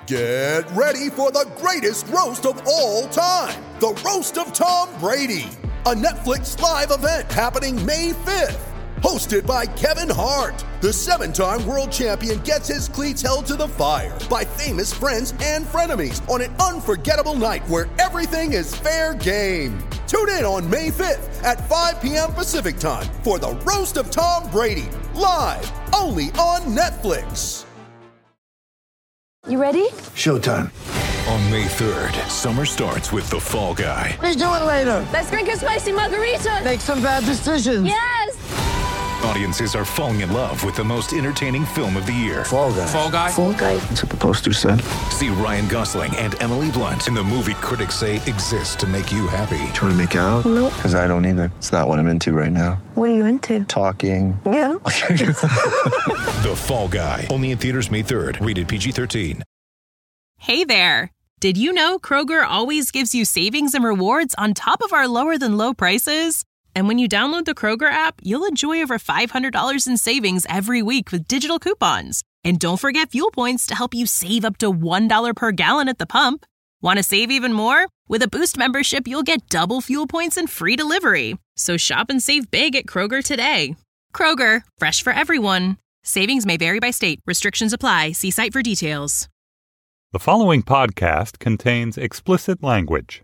Get ready for the greatest roast of all time, the Roast of Tom Brady, a Netflix live event happening May 5th. Hosted by Kevin Hart, the 7-time world champion gets his cleats held to the fire by famous friends and frenemies on an unforgettable night where everything is fair game. Tune in on May 5th at 5 p.m. Pacific time for the Roast of Tom Brady, live only on Netflix. You ready? Showtime. On May 3rd, summer starts with The Fall Guy. Let's do it later. Let's drink a spicy margarita. Make some bad decisions. Yes! Audiences are falling in love with the most entertaining film of the year. Fall Guy. Fall Guy? Fall Guy. That's what the poster said. See Ryan Gosling and Emily Blunt in the movie critics say exists to make you happy. Trying to make it out? Nope. Because I don't either. It's not what I'm into right now. What are you into? Talking. Yeah. The Fall Guy. Only in theaters May 3rd. Rated PG-13. Hey there. Did you know Kroger always gives you savings and rewards on top of our lower than low prices? And when you download the Kroger app, you'll enjoy over $500 in savings every week with digital coupons. And don't forget fuel points to help you save up to $1 per gallon at the pump. Want to save even more? With a Boost membership, you'll get double fuel points and free delivery. So shop and save big at Kroger today. Kroger, fresh for everyone. Savings may vary by state. Restrictions apply. See site for details. The following podcast contains explicit language.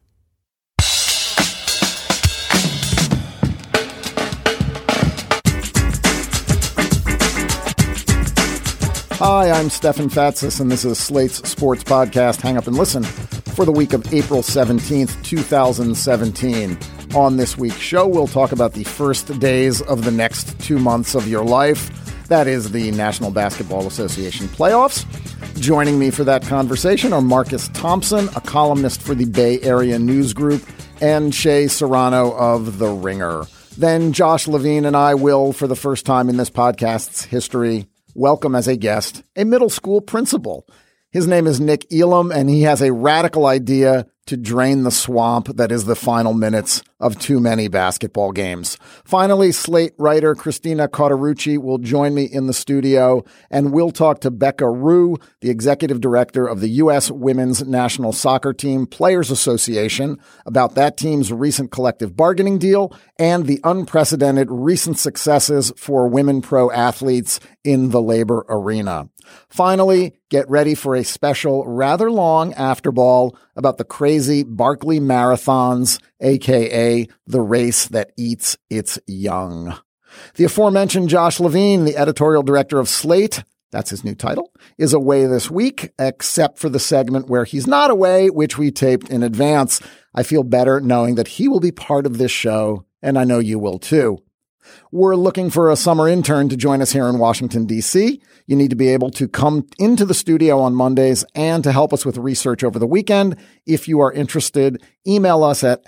Hi, I'm Stefan Fatsis, and this is Slate's sports podcast, Hang Up and Listen, for the week of April 17th, 2017. On this week's show, we'll talk about the first days of the next 2 months of your life. That is the National Basketball Association playoffs. Joining me for that conversation are Marcus Thompson, a columnist for the Bay Area News Group, and Shea Serrano of The Ringer. Then Josh Levine and I will, for the first time in this podcast's history, welcome as a guest a middle school principal. His name is Nick Elam, and he has a radical idea to drain the swamp that is the final minutes of too many basketball games. Finally, Slate writer Christina Cauterucci will join me in the studio, and we'll talk to Becca Rue, the executive director of the U.S. Women's National Soccer Team Players Association, about that team's recent collective bargaining deal and the unprecedented recent successes for women pro athletes in the labor arena. Finally, get ready for a special, rather long afterball about the crazy Barkley Marathons, a.k.a. the race that eats its young. The aforementioned Josh Levine, the editorial director of Slate, that's his new title, is away this week, except for the segment where he's not away, which we taped in advance. I feel better knowing that he will be part of this show, and I know you will too. We're looking for a summer intern to join us here in Washington, D.C. You need to be able to come into the studio on Mondays and to help us with research over the weekend. If you are interested, email us at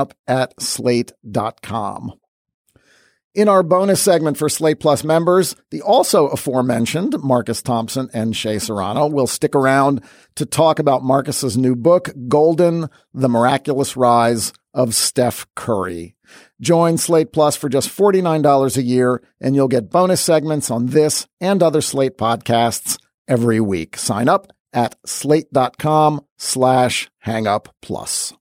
hangup@slate.com. In our bonus segment for Slate Plus members, the also aforementioned Marcus Thompson and Shea Serrano will stick around to talk about Marcus's new book, Golden: The Miraculous Rise of Steph Curry. Join Slate Plus for just $49 a year, and you'll get bonus segments on this and other Slate podcasts every week. Sign up at slate.com/hangupplus.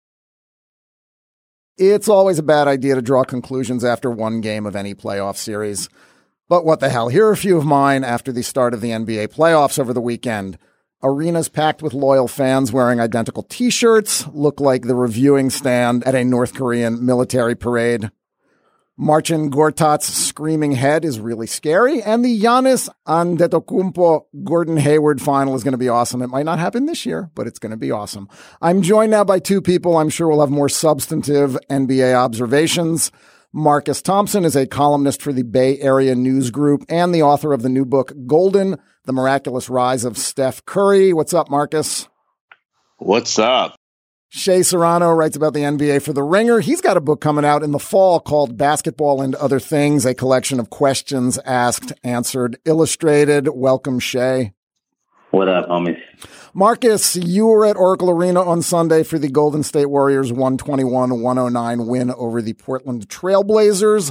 It's always a bad idea to draw conclusions after one game of any playoff series. But what the hell? Here are a few of mine after the start of the NBA playoffs over the weekend. Arenas packed with loyal fans wearing identical T-shirts look like the reviewing stand at a North Korean military parade. Marcin Gortat's screaming head is really scary, and the Giannis Antetokounmpo Gordon Hayward final is going to be awesome. It might not happen this year, but it's going to be awesome. I'm joined now by two people I'm sure will have more substantive NBA observations. Marcus Thompson is a columnist for the Bay Area News Group and the author of the new book, Golden: The Miraculous Rise of Steph Curry. What's up, Marcus? What's up? Shea Serrano writes about the NBA for The Ringer. He's got a book coming out in the fall called Basketball and Other Things, a collection of questions asked, answered, illustrated. Welcome, Shea. What up, homies? Marcus, you were at Oracle Arena on Sunday for the Golden State Warriors 121-109 win over the Portland Trailblazers.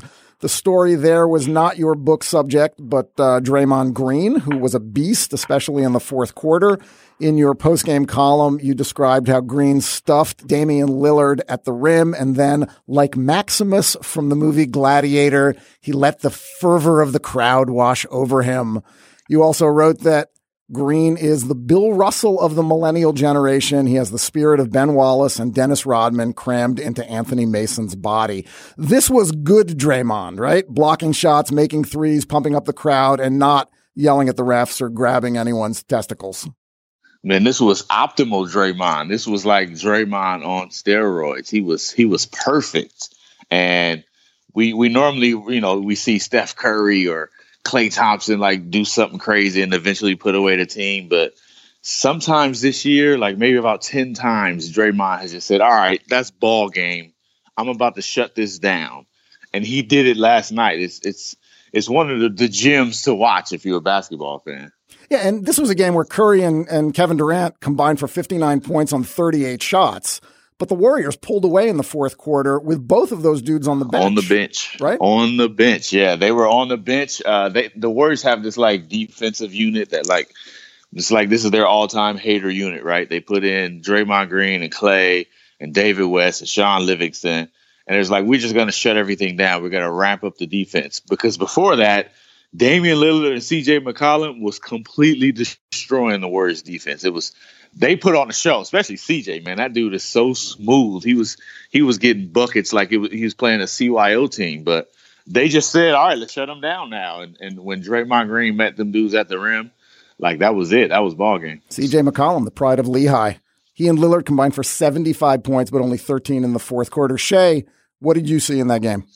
The story there was not your book subject, but Draymond Green, who was a beast, especially in the fourth quarter. In your postgame column, you described how Green stuffed Damian Lillard at the rim, and then, like Maximus from the movie Gladiator, he let the fervor of the crowd wash over him. You also wrote that Green is the Bill Russell of the millennial generation. He has the spirit of Ben Wallace and Dennis Rodman crammed into Anthony Mason's body. This was good Draymond, right? Blocking shots, making threes, pumping up the crowd, and not yelling at the refs or grabbing anyone's testicles. Man, this was optimal Draymond. This was like Draymond on steroids. He was perfect. And we normally, we see Steph Curry or Klay Thompson like do something crazy and eventually put away the team. But sometimes this year, like maybe about 10 times, Draymond has just said, all right, that's ball game. I'm about to shut this down. And he did it last night. It's one of the gems to watch if you're a basketball fan. Yeah, and this was a game where Curry and Kevin Durant combined for 59 points on 38 shots. But the Warriors pulled away in the fourth quarter with both of those dudes on the bench. On the bench. Right? On the bench, yeah. They were on the bench. The Warriors have this, like, defensive unit that, like, it's like this is their all-time hater unit, right? They put in Draymond Green and Klay and David West and Sean Livingston. And it's like, we're just going to shut everything down. We're going to ramp up the defense. Because before that, Damian Lillard and C.J. McCollum was completely destroying the Warriors defense. They put on a show, especially C.J., man. That dude is so smooth. He was getting buckets like he was playing a CYO team. But they just said, all right, let's shut him down now. And when Draymond Green met them dudes at the rim, like that was it. That was ball game. C.J. McCollum, the pride of Lehigh. He and Lillard combined for 75 points, but only 13 in the fourth quarter. Shay, what did you see in that game?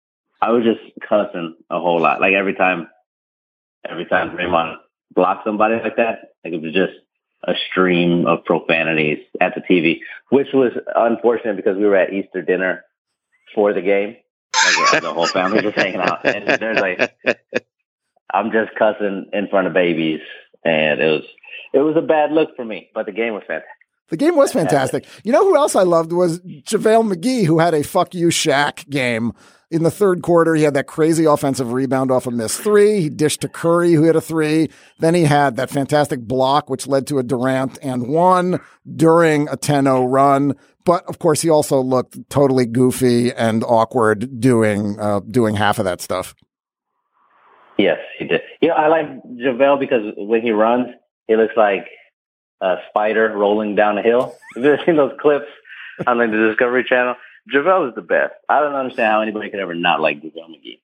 I was just cussing a whole lot. Like every time Draymond blocked somebody like that, like it was just a stream of profanities at the TV, which was unfortunate because we were at Easter dinner for the game. Like, the whole family just hanging out. And there's like, I'm just cussing in front of babies. And it was a bad look for me, but the game was fantastic. The game was fantastic. You know who else I loved was JaVale McGee, who had a fuck you Shaq game. In the third quarter, he had that crazy offensive rebound off a missed three. He dished to Curry, who hit a three. Then he had that fantastic block, which led to a Durant and one during a 10-0 run. But, of course, he also looked totally goofy and awkward doing half of that stuff. Yes, he did. I like JaVale because when he runs, he looks like a spider rolling down a hill. Have you ever seen those clips on the Discovery Channel? JaVale is the best. I don't understand how anybody could ever not like JaVale McGee.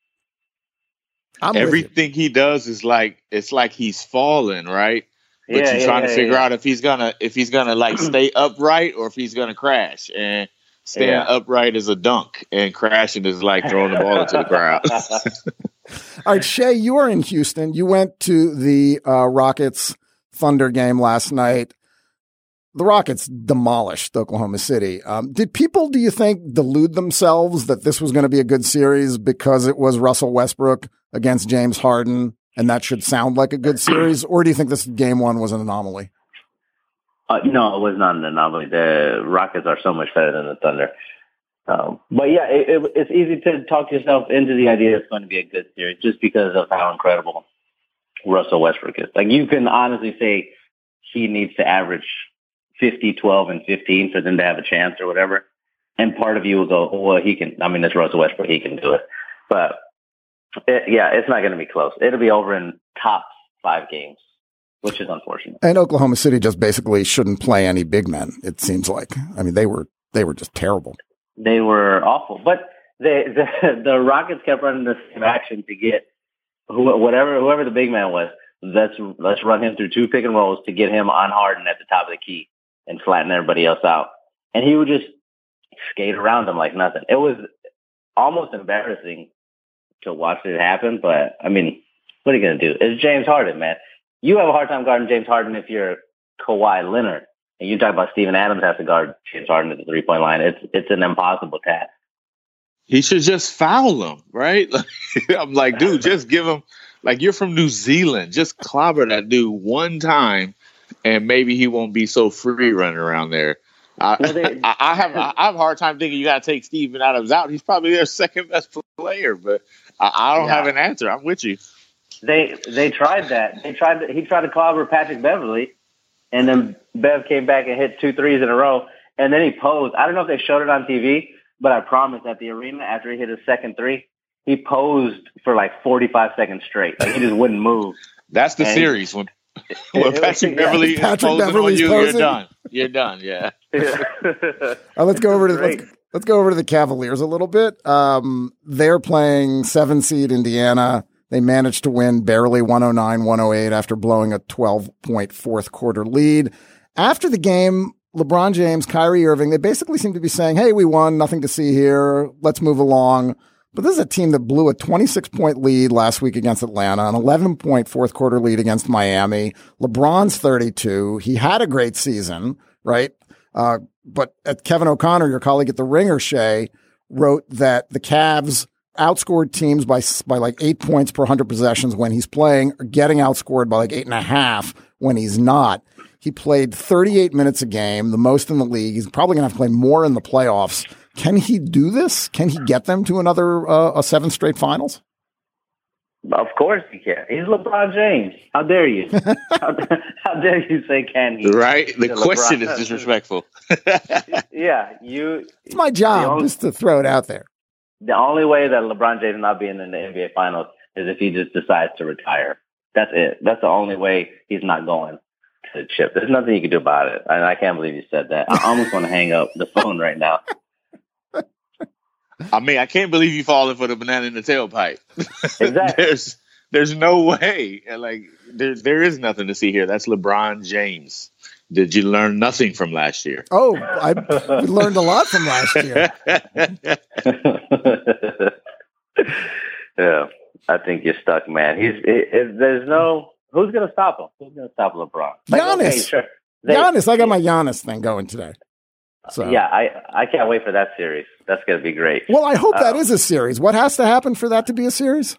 Everything he does is like, it's like he's falling, right? But you're trying to figure out if he's gonna like stay upright or if he's gonna crash. And staying upright is a dunk, and crashing is like throwing the ball into the crowd. All right, Shay, you are in Houston. You went to the Rockets Thunder game last night. The Rockets demolished Oklahoma City. Did people, do you think, delude themselves that this was going to be a good series because it was Russell Westbrook against James Harden, and that should sound like a good series? Or do you think this game one was an anomaly? No, it was not an anomaly. The Rockets are so much better than the Thunder. But yeah, it's easy to talk yourself into the idea it's going to be a good series just because of how incredible Russell Westbrook is. Like, you can honestly say he needs to average 50, 12, and 15 for them to have a chance or whatever. And part of you will go, well, he can, I mean, it's Russell Westbrook, he can do it. But it's not going to be close. It'll be over in top 5 games, which is unfortunate. And Oklahoma City just basically shouldn't play any big men, it seems like. I mean, they were just terrible. They were awful. But the Rockets kept running the same action to get whoever the big man was. Let's run him through 2 pick and rolls to get him on Harden at the top of the key and flatten everybody else out. And he would just skate around them like nothing. It was almost embarrassing to watch it happen, but I mean, what are you going to do? It's James Harden, man. You have a hard time guarding James Harden if you're Kawhi Leonard. And you talk about Steven Adams has to guard James Harden at the 3-point line. It's an impossible task. He should just foul him, right? I'm like, dude, just give him, like, you're from New Zealand. Just clobber that dude one time, and maybe he won't be so free running around there. I have a hard time thinking you got to take Steven Adams out. He's probably their second best player, but I don't have an answer. I'm with you. They tried that. He tried to call over Patrick Beverly, and then Bev came back and hit 2 threes in a row, and then he posed. I don't know if they showed it on TV, but I promise at the arena after he hit his second three, he posed for like 45 seconds straight. Like he just wouldn't move. That's the series when Patrick Beverly is posing on you, you're done. You're done. Yeah. Let's go over to the Cavaliers a little bit. They're playing 7 seed Indiana. They managed to win barely 109-108 after blowing a 12-point fourth quarter lead. After the game, LeBron James, Kyrie Irving, they basically seem to be saying, hey, we won, nothing to see here. Let's move along. But this is a team that blew a 26-point lead last week against Atlanta, an 11-point fourth quarter lead against Miami. LeBron's 32. He had a great season, right? But Kevin O'Connor, your colleague at The Ringer, Shea, wrote that the Cavs outscored teams by like 8 points per 100 possessions when he's playing, or getting outscored by like 8.5 when he's not. He played 38 minutes a game, the most in the league. He's probably going to have to play more in the playoffs. Can he do this? Can he get them to another a 7th straight finals? Of course he can. He's LeBron James. How dare you? How dare you say can he? Right. The question is disrespectful. Yeah, it's my job just to throw it out there. The only way that LeBron James not being in the NBA Finals is if he just decides to retire. That's it. That's the only way he's not going to the chip. There's nothing you can do about it. And I can't believe you said that. I almost want to hang up the phone right now. I mean, I can't believe you falling for the banana in the tailpipe. Exactly. There's no way. Like there is nothing to see here. That's LeBron James. Did you learn nothing from last year? Oh, we learned a lot from last year. Yeah, I think you're stuck, man. There's no who's going to stop him? Who's going to stop LeBron? Giannis. Okay, sure. Giannis. I got my Giannis thing going today. So yeah, I can't wait for that series. That's going to be great. Well, I hope that is a series. What has to happen for that to be a series?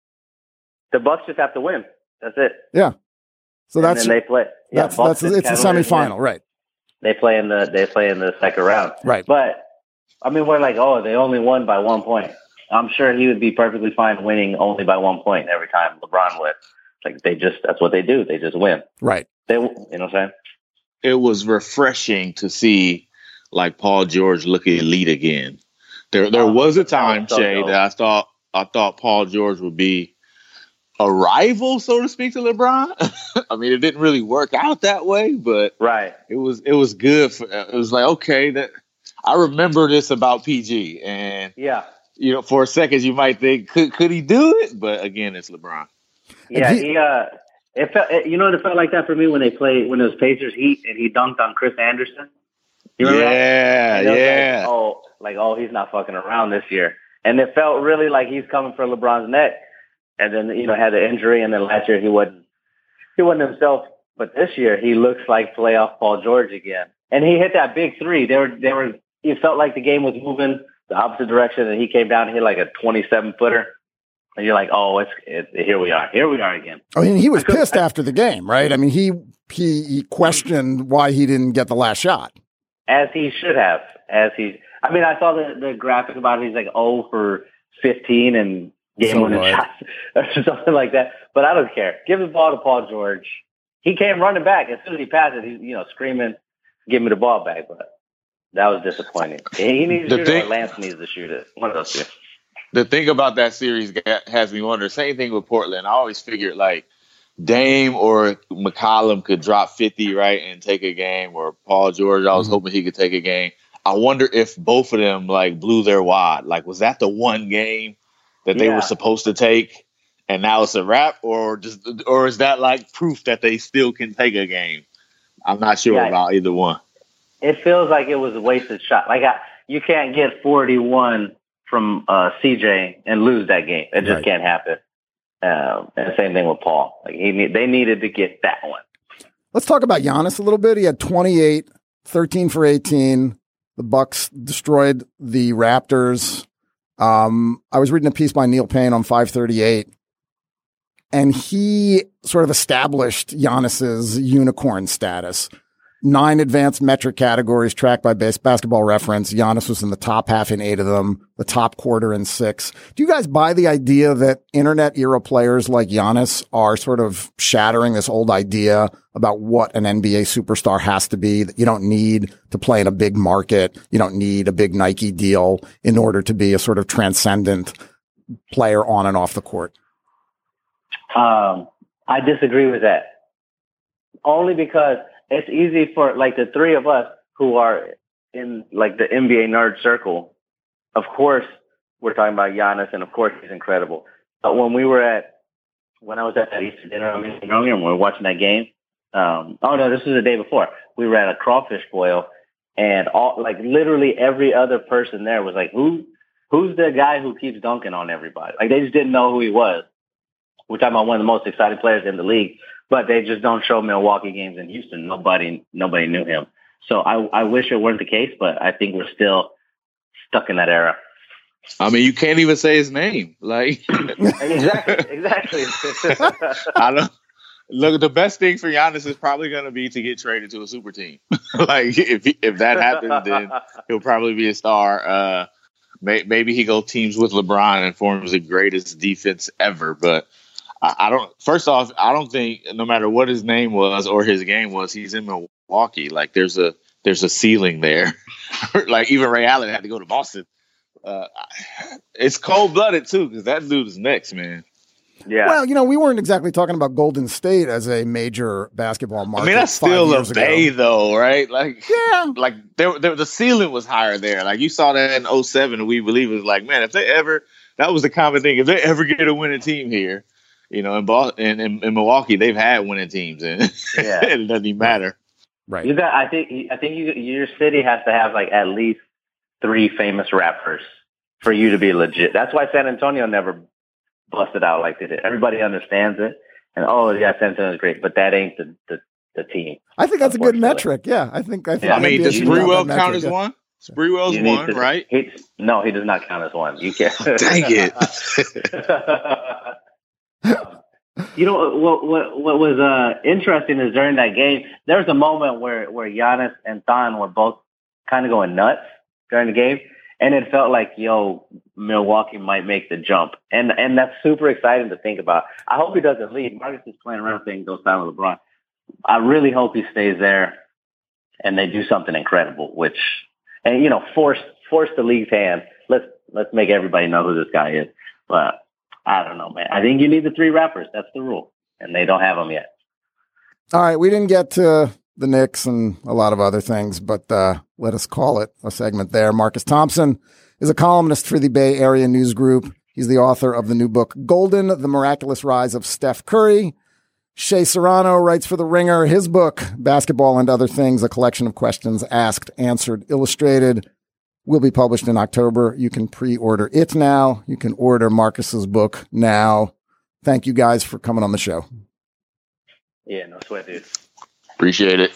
The Bucks just have to win. That's it. Yeah. So and then they play. Yeah, it's a semifinal, right? They play in the second round, right? But I mean, we're like, oh, they only won by 1 point. I'm sure he would be perfectly fine winning only by 1 point every time LeBron wins. Like that's what they do. They just win, right? You know what I'm saying? It was refreshing to see like Paul George look elite again. There was a time, Shay, that I thought Paul George would be a rival, so to speak, to LeBron. I mean, it didn't really work out that way, but right, it was good. It was like, okay, that I remember this about PG, and yeah, for a second you might think, could he do it? But again, it's LeBron. Yeah, it felt like that for me when it was Pacers Heat and he dunked on Chris Anderson. You remember that? Yeah. He's not fucking around this year, and it felt really like he's coming for LeBron's neck. And then, had the injury, and then last year he wasn't himself. But this year he looks like playoff Paul George again. And he hit that big three. It felt like the game was moving the opposite direction, and he came down and hit like a 27-footer. And you're like, oh, here we are again. I mean, he was pissed after the game, right? I mean, he questioned why he didn't get the last shot. As he should have. I saw the graphic about it. He's like 0 for 15 and game-winning shots or something like that. But I don't care. Give the ball to Paul George. He came running back. As soon as he passed it, he's screaming, give me the ball back. But that was disappointing. He needs to shoot it, or Lance needs to shoot it. One of those two. The thing about that series has me wonder, same thing with Portland. I always figured like Dame or McCollum could drop 50, right, and take a game, or Paul George, I was hoping he could take a game. I wonder if both of them like blew their wad. Like, was that the one game that they were supposed to take, and now it's a wrap, or is that like proof that they still can take a game? I'm not sure about either one. It feels like it was a wasted shot. Like you can't get 41 from CJ and lose that game. It just can't happen. And the same thing with Paul. Like they needed to get that one. Let's talk about Giannis a little bit. He had 28, 13 for 18. The Bucks destroyed the Raptors. I was reading a piece by Neil Payne on 538, and he sort of established Giannis's unicorn status. 9 advanced metric categories tracked by Basketball Reference. Giannis was in the top half in 8 of them, the top quarter in 6. Do you guys buy the idea that internet era players like Giannis are sort of shattering this old idea about what an NBA superstar has to be, that you don't need to play in a big market, you don't need a big Nike deal in order to be a sort of transcendent player on and off the court? I disagree with that. Only because it's easy for like the three of us who are in like the NBA nerd circle. Of course, we're talking about Giannis, and of course he's incredible. But when I was at that Easter dinner and we were watching that game. This was the day before. We were at a crawfish boil, and literally every other person there was like, "Who's the guy who keeps dunking on everybody?" Like they just didn't know who he was. We're talking about one of the most exciting players in the league, but they just don't show Milwaukee games in Houston. Nobody knew him. So I wish it weren't the case, but I think we're still stuck in that era. I mean, you can't even say his name. Like exactly. I don't look. The best thing for Giannis is probably going to be to get traded to a super team. Like if that happens, then he'll probably be a star. Maybe he goes teams with LeBron and forms the greatest defense ever, but. First off, I don't think no matter what his name was or his game was, he's in Milwaukee. Like there's a ceiling there. Like even Ray Allen had to go to Boston. It's cold-blooded too, because that dude is next, man. Yeah. Well, we weren't exactly talking about Golden State as a major basketball market. I mean, that's still a Bay, though, right? Like, yeah. Like the ceiling was higher there. Like you saw that in 2007, we believe it was like, man, that was the common thing. If they ever get a winning team here. In Milwaukee, they've had winning teams, and it doesn't even matter. Right. I think your city has to have like at least 3 famous rappers for you to be legit. That's why San Antonio never busted out like they did. Everybody understands it, and San Antonio is great, but that ain't the team. I think that's a good metric. Yeah, I think. I mean, does Sprewell count as one? Sprewell's one, right? No, he does not count as one. You can't. Dang it. What was interesting is during that game, there was a moment where Giannis and Thon were both kind of going nuts during the game, and it felt like, Milwaukee might make the jump, and that's super exciting to think about. I hope he doesn't leave. Marcus is playing around saying goes down with LeBron. I really hope he stays there, and they do something incredible, force the league's hand. Let's make everybody know who this guy is, but. I don't know, man. I think you need the 3 rappers. That's the rule. And they don't have them yet. All right. We didn't get to the Knicks and a lot of other things, but let us call it a segment there. Marcus Thompson is a columnist for the Bay Area News Group. He's the author of the new book, Golden, The Miraculous Rise of Steph Curry. Shea Serrano writes for The Ringer. His book, Basketball and Other Things, a collection of questions asked, answered, illustrated, will be published in October. You can pre-order it now. You can order Marcus's book now. Thank you guys for coming on the show. Yeah, no sweat, dude. Appreciate it.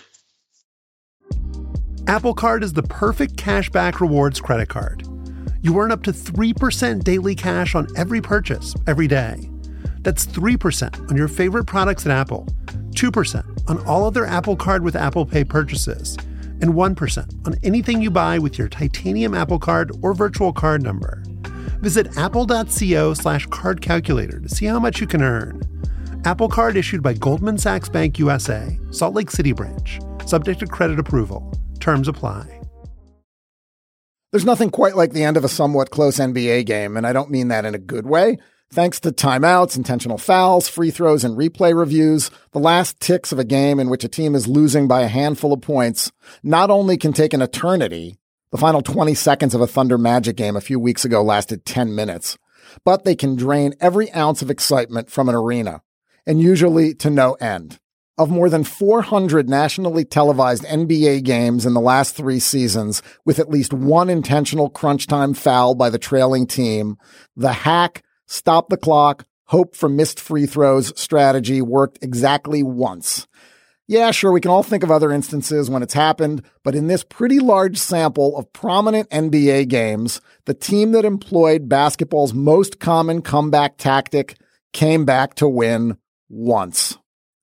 Apple Card is the perfect cashback rewards credit card. You earn up to 3% daily cash on every purchase, every day. That's 3% on your favorite products at Apple, 2% on all other Apple Card with Apple Pay purchases, and 1% on anything you buy with your titanium Apple Card or virtual card number. Visit apple.co/card calculator to see how much you can earn. Apple Card issued by Goldman Sachs Bank USA, Salt Lake City branch. Subject to credit approval. Terms apply. There's nothing quite like the end of a somewhat close NBA game, and I don't mean that in a good way. Thanks to timeouts, intentional fouls, free throws, and replay reviews, the last ticks of a game in which a team is losing by a handful of points not only can take an eternity, the final 20 seconds of a Thunder Magic game a few weeks ago lasted 10 minutes, but they can drain every ounce of excitement from an arena, and usually to no end. Of more than 400 nationally televised NBA games in the last 3 seasons, with at least one intentional crunch time foul by the trailing team, the hack, stop the clock, hope for missed free throws strategy worked exactly once. Yeah, sure, we can all think of other instances when it's happened, but in this pretty large sample of prominent NBA games, the team that employed basketball's most common comeback tactic came back to win once.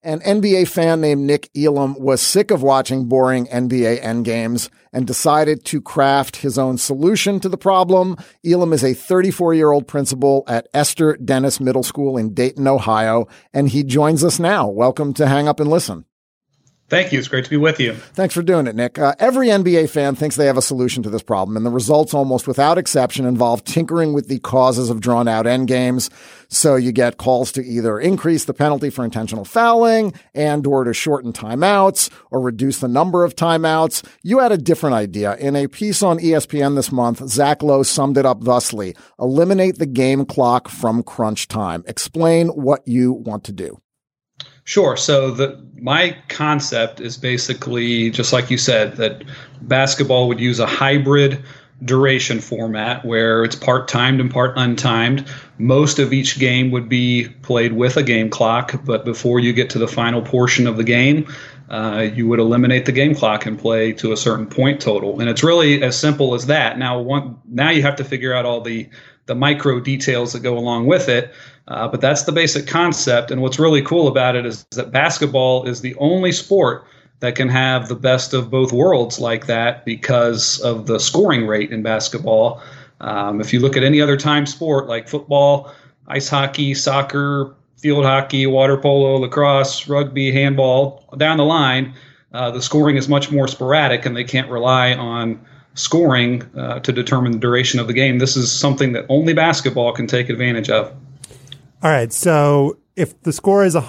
An NBA fan named Nick Elam was sick of watching boring NBA endgames and decided to craft his own solution to the problem. Elam is a 34-year-old principal at Esther Dennis Middle School in Dayton, Ohio, and he joins us now. Welcome to Hang Up and Listen. Thank you. It's great to be with you. Thanks for doing it, Nick. Every NBA fan thinks they have a solution to this problem, and the results almost without exception involve tinkering with the causes of drawn-out endgames. So you get calls to either increase the penalty for intentional fouling and or to shorten timeouts or reduce the number of timeouts. You had a different idea. In a piece on ESPN this month, Zach Lowe summed it up thusly: eliminate the game clock from crunch time. Explain what you want to do. Sure. So my concept is basically, just like you said, that basketball would use a hybrid duration format where it's part timed and part untimed. Most of each game would be played with a game clock, but before you get to the final portion of the game, you would eliminate the game clock and play to a certain point total. And it's really as simple as that. Now you have to figure out all the micro details that go along with it. But that's the basic concept. And what's really cool about it is that basketball is the only sport that can have the best of both worlds like that because of the scoring rate in basketball. If you look at any other time sport like football, ice hockey, soccer, field hockey, water polo, lacrosse, rugby, handball, down the line, the scoring is much more sporadic and they can't rely on scoring to determine the duration of the game. This is something that only basketball can take advantage of. All right. So if the score is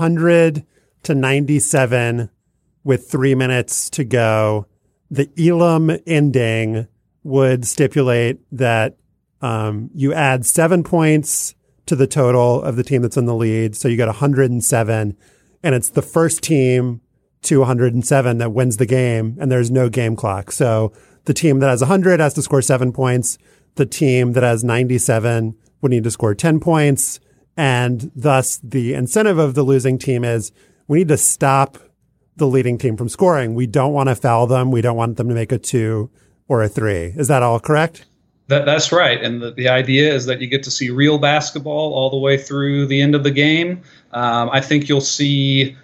100-97 with 3 minutes to go, the Elam ending would stipulate that you add 7 points to the total of the team that's in the lead. So you got 107, and it's the first team to 107 that wins the game, and there's no game clock. So the team that has 100 has to score 7 points. The team that has 97 would need to score 10 points. And thus the incentive of the losing team is we need to stop the leading team from scoring. We don't want to foul them. We don't want them to make a 2 or a 3. Is that all correct? That's right. And the idea is that you get to see real basketball all the way through the end of the game. I think you'll see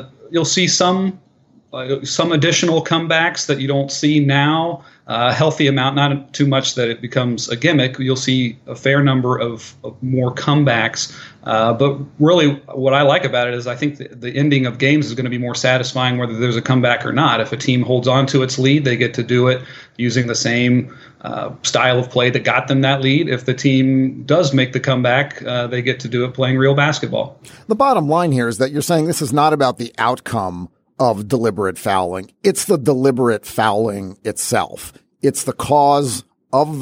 some additional comebacks that you don't see now. A healthy amount, not too much that it becomes a gimmick. You'll see a fair number of more comebacks. But really what I like about it is I think the ending of games is going to be more satisfying whether there's a comeback or not. If a team holds on to its lead, they get to do it using the same style of play that got them that lead. If the team does make the comeback, they get to do it playing real basketball. The bottom line here is that you're saying this is not about the outcome of deliberate fouling. It's the deliberate fouling itself. It's the cause of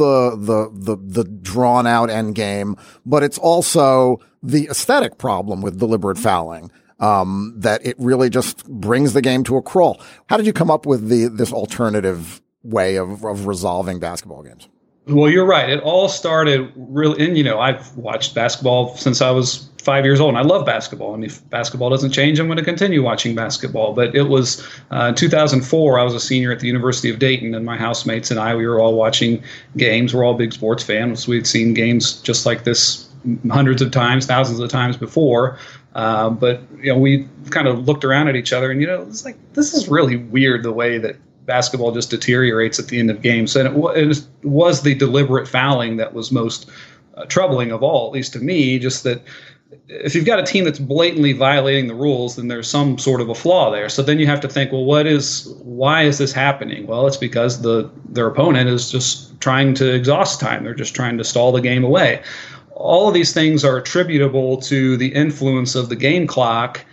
the drawn out end game, but it's also the aesthetic problem with deliberate fouling, that it really just brings the game to a crawl. How did you come up with this alternative way of resolving basketball games? Well, you're right. It all started really, and I've watched basketball since I was 5 years old, and I love basketball. And if basketball doesn't change, I'm going to continue watching basketball. But it was 2004. I was a senior at the University of Dayton, and my housemates and I, we were all watching games. We're all big sports fans. We'd seen games just like this hundreds of times, thousands of times before. But we kind of looked around at each other, and it's like, this is really weird the way that basketball just deteriorates at the end of games. And it was the deliberate fouling that was most troubling of all, at least to me, just that if you've got a team that's blatantly violating the rules, then there's some sort of a flaw there. So then you have to think, well, why is this happening? Well, it's because their opponent is just trying to exhaust time. They're just trying to stall the game away. All of these things are attributable to the influence of the game clock.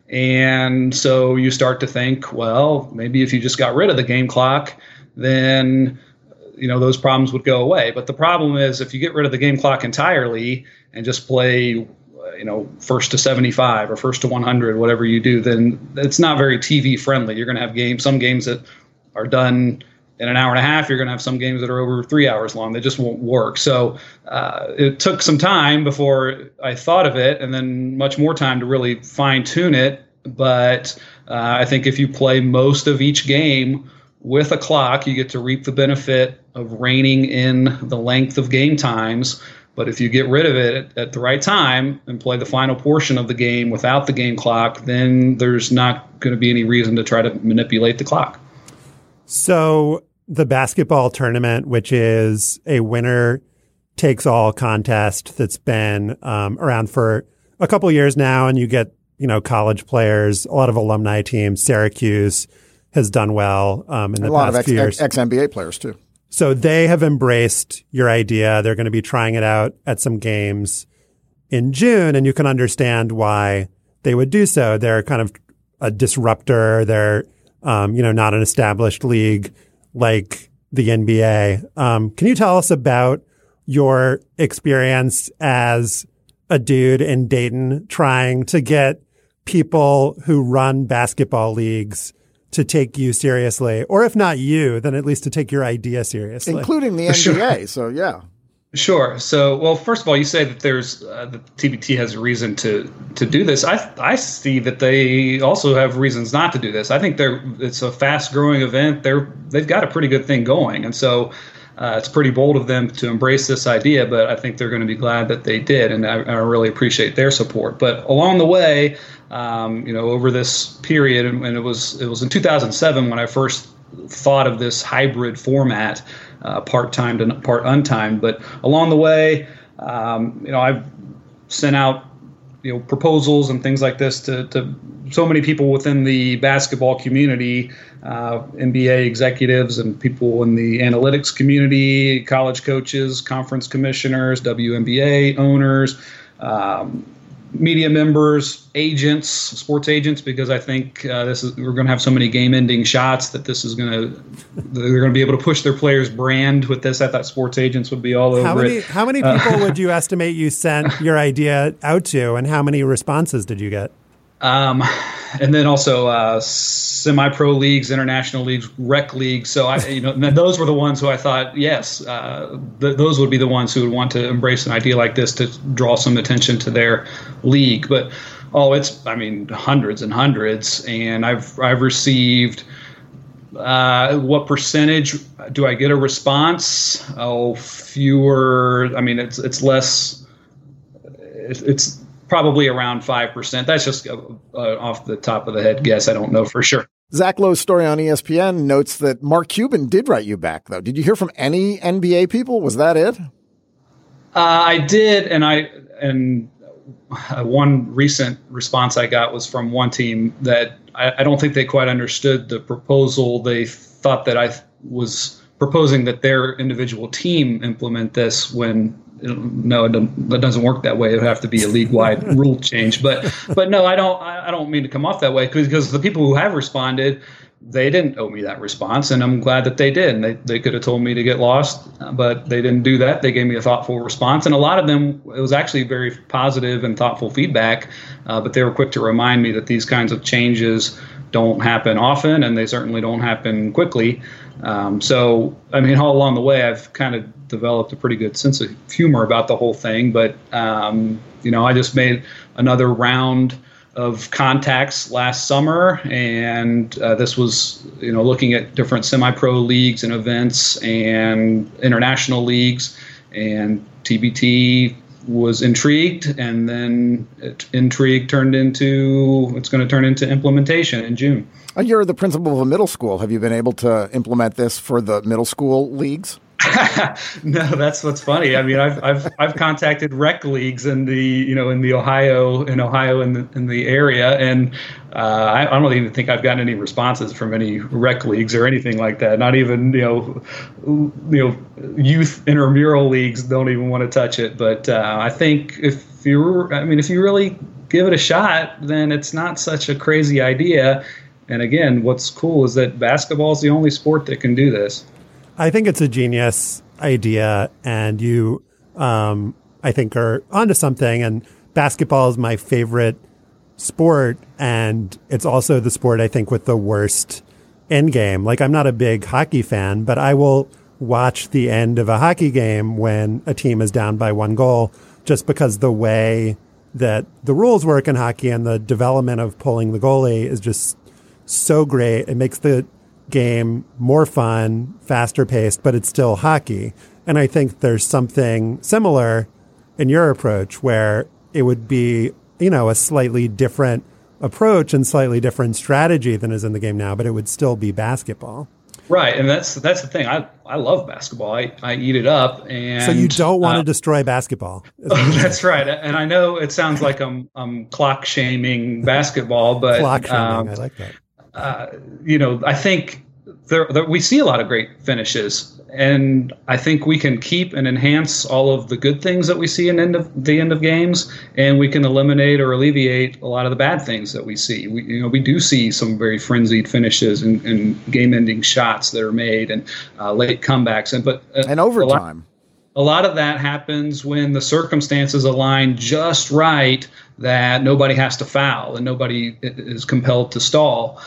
And so you start to think, well, maybe if you just got rid of the game clock, then those problems would go away. But the problem is if you get rid of the game clock entirely and just play first to 75 or first to 100, whatever you do, then it's not very TV friendly. You're going to have some games that are done in an hour and a half. You're going to have some games that are over 3 hours long. They just won't work. So it took some time before I thought of it, and then much more time to really fine tune it. But I think if you play most of each game with a clock, you get to reap the benefit of reining in the length of game times. But if you get rid of it at the right time and play the final portion of the game without the game clock, then there's not going to be any reason to try to manipulate the clock. So the basketball tournament, which is a winner-takes-all contest that's been around for a couple years now, and you get, college players, a lot of alumni teams. Syracuse has done well in the past few years. A lot of ex-NBA players, too. So they have embraced your idea. They're going to be trying it out at some games in June, and you can understand why they would do so. They're kind of a disruptor. They're, not an established league like the NBA. Can you tell us about your experience as a dude in Dayton trying to get people who run basketball leagues to take you seriously, or if not you, then at least to take your idea seriously, including the NBA. Sure. So, yeah. Sure. So, well, first of all, you say that there's the TBT has a reason to do this. I see that they also have reasons not to do this. I think it's a fast growing event. They've got a pretty good thing going, and so it's pretty bold of them to embrace this idea. But I think they're going to be glad that they did, and I really appreciate their support. But along the way, over this period, and it was in 2007 when I first thought of this hybrid format, part-time to part-untimed. But along the way, I've sent out, proposals and things like this to so many people within the basketball community, NBA executives and people in the analytics community, college coaches, conference commissioners, WNBA owners, media members, agents, sports agents, because I think we're going to have so many game-ending shots that they're going to be able to push their players' brand with this. I thought sports agents would be all over it. How many people would you estimate you sent your idea out to, and how many responses did you get? And then also semi-pro leagues, international leagues, rec leagues. So those were the ones who I thought, yes, those would be the ones who would want to embrace an idea like this to draw some attention to their league. But it's hundreds and hundreds, and I've received. What percentage do I get a response? Fewer. It's less. It's probably around 5%. That's just off the top of the head guess. I don't know for sure. Zach Lowe's story on ESPN notes that Mark Cuban did write you back, though. Did you hear from any NBA people? Was that it? I did, and one recent response I got was from one team that I don't think they quite understood the proposal. They thought that I was proposing that their individual team implement this when no, it doesn't work that way. It would have to be a league-wide rule change. But no, I don't mean to come off that way because the people who have responded, they didn't owe me that response, and I'm glad that they did. And they could have told me to get lost, but they didn't do that. They gave me a thoughtful response, and a lot of them, it was actually very positive and thoughtful feedback. But they were quick to remind me that these kinds of changes don't happen often, and they certainly don't happen quickly. So all along the way, I've kind of developed a pretty good sense of humor about the whole thing. But, I just made another round of contacts last summer, and this was, looking at different semi-pro leagues and events and international leagues, and TBT was intrigued, and then intrigue it's going to turn into implementation in June. You're the principal of a middle school. Have you been able to implement this for the middle school leagues? No, that's what's funny. I've contacted rec leagues in the Ohio in the area, and I don't even think I've gotten any responses from any rec leagues or anything like that. Not even youth intramural leagues don't even want to touch it. But I think if you really give it a shot, then it's not such a crazy idea. And again, what's cool is that basketball is the only sport that can do this. I think it's a genius idea, and you, I think, are onto something. And basketball is my favorite sport, and it's also the sport, I think, with the worst end game. Like, I'm not a big hockey fan, but I will watch the end of a hockey game when a team is down by 1 goal, just because the way that the rules work in hockey and the development of pulling the goalie is just so great. It makes the game more fun, faster paced, but it's still hockey. And I think there's something similar in your approach, where it would be, a slightly different approach and slightly different strategy than is in the game now, but it would still be basketball. Right, and that's the thing. I love basketball. I eat it up, and so you don't want to destroy basketball. That's right. And I know it sounds like I'm clock shaming basketball, but clock shaming, I like that. I think we see a lot of great finishes, and I think we can keep and enhance all of the good things that we see in the end of games, and we can eliminate or alleviate a lot of the bad things that we see. We do see some very frenzied finishes and game-ending shots that are made, and late comebacks, and overtime. A lot of that happens when the circumstances align just right that nobody has to foul and nobody is compelled to stall.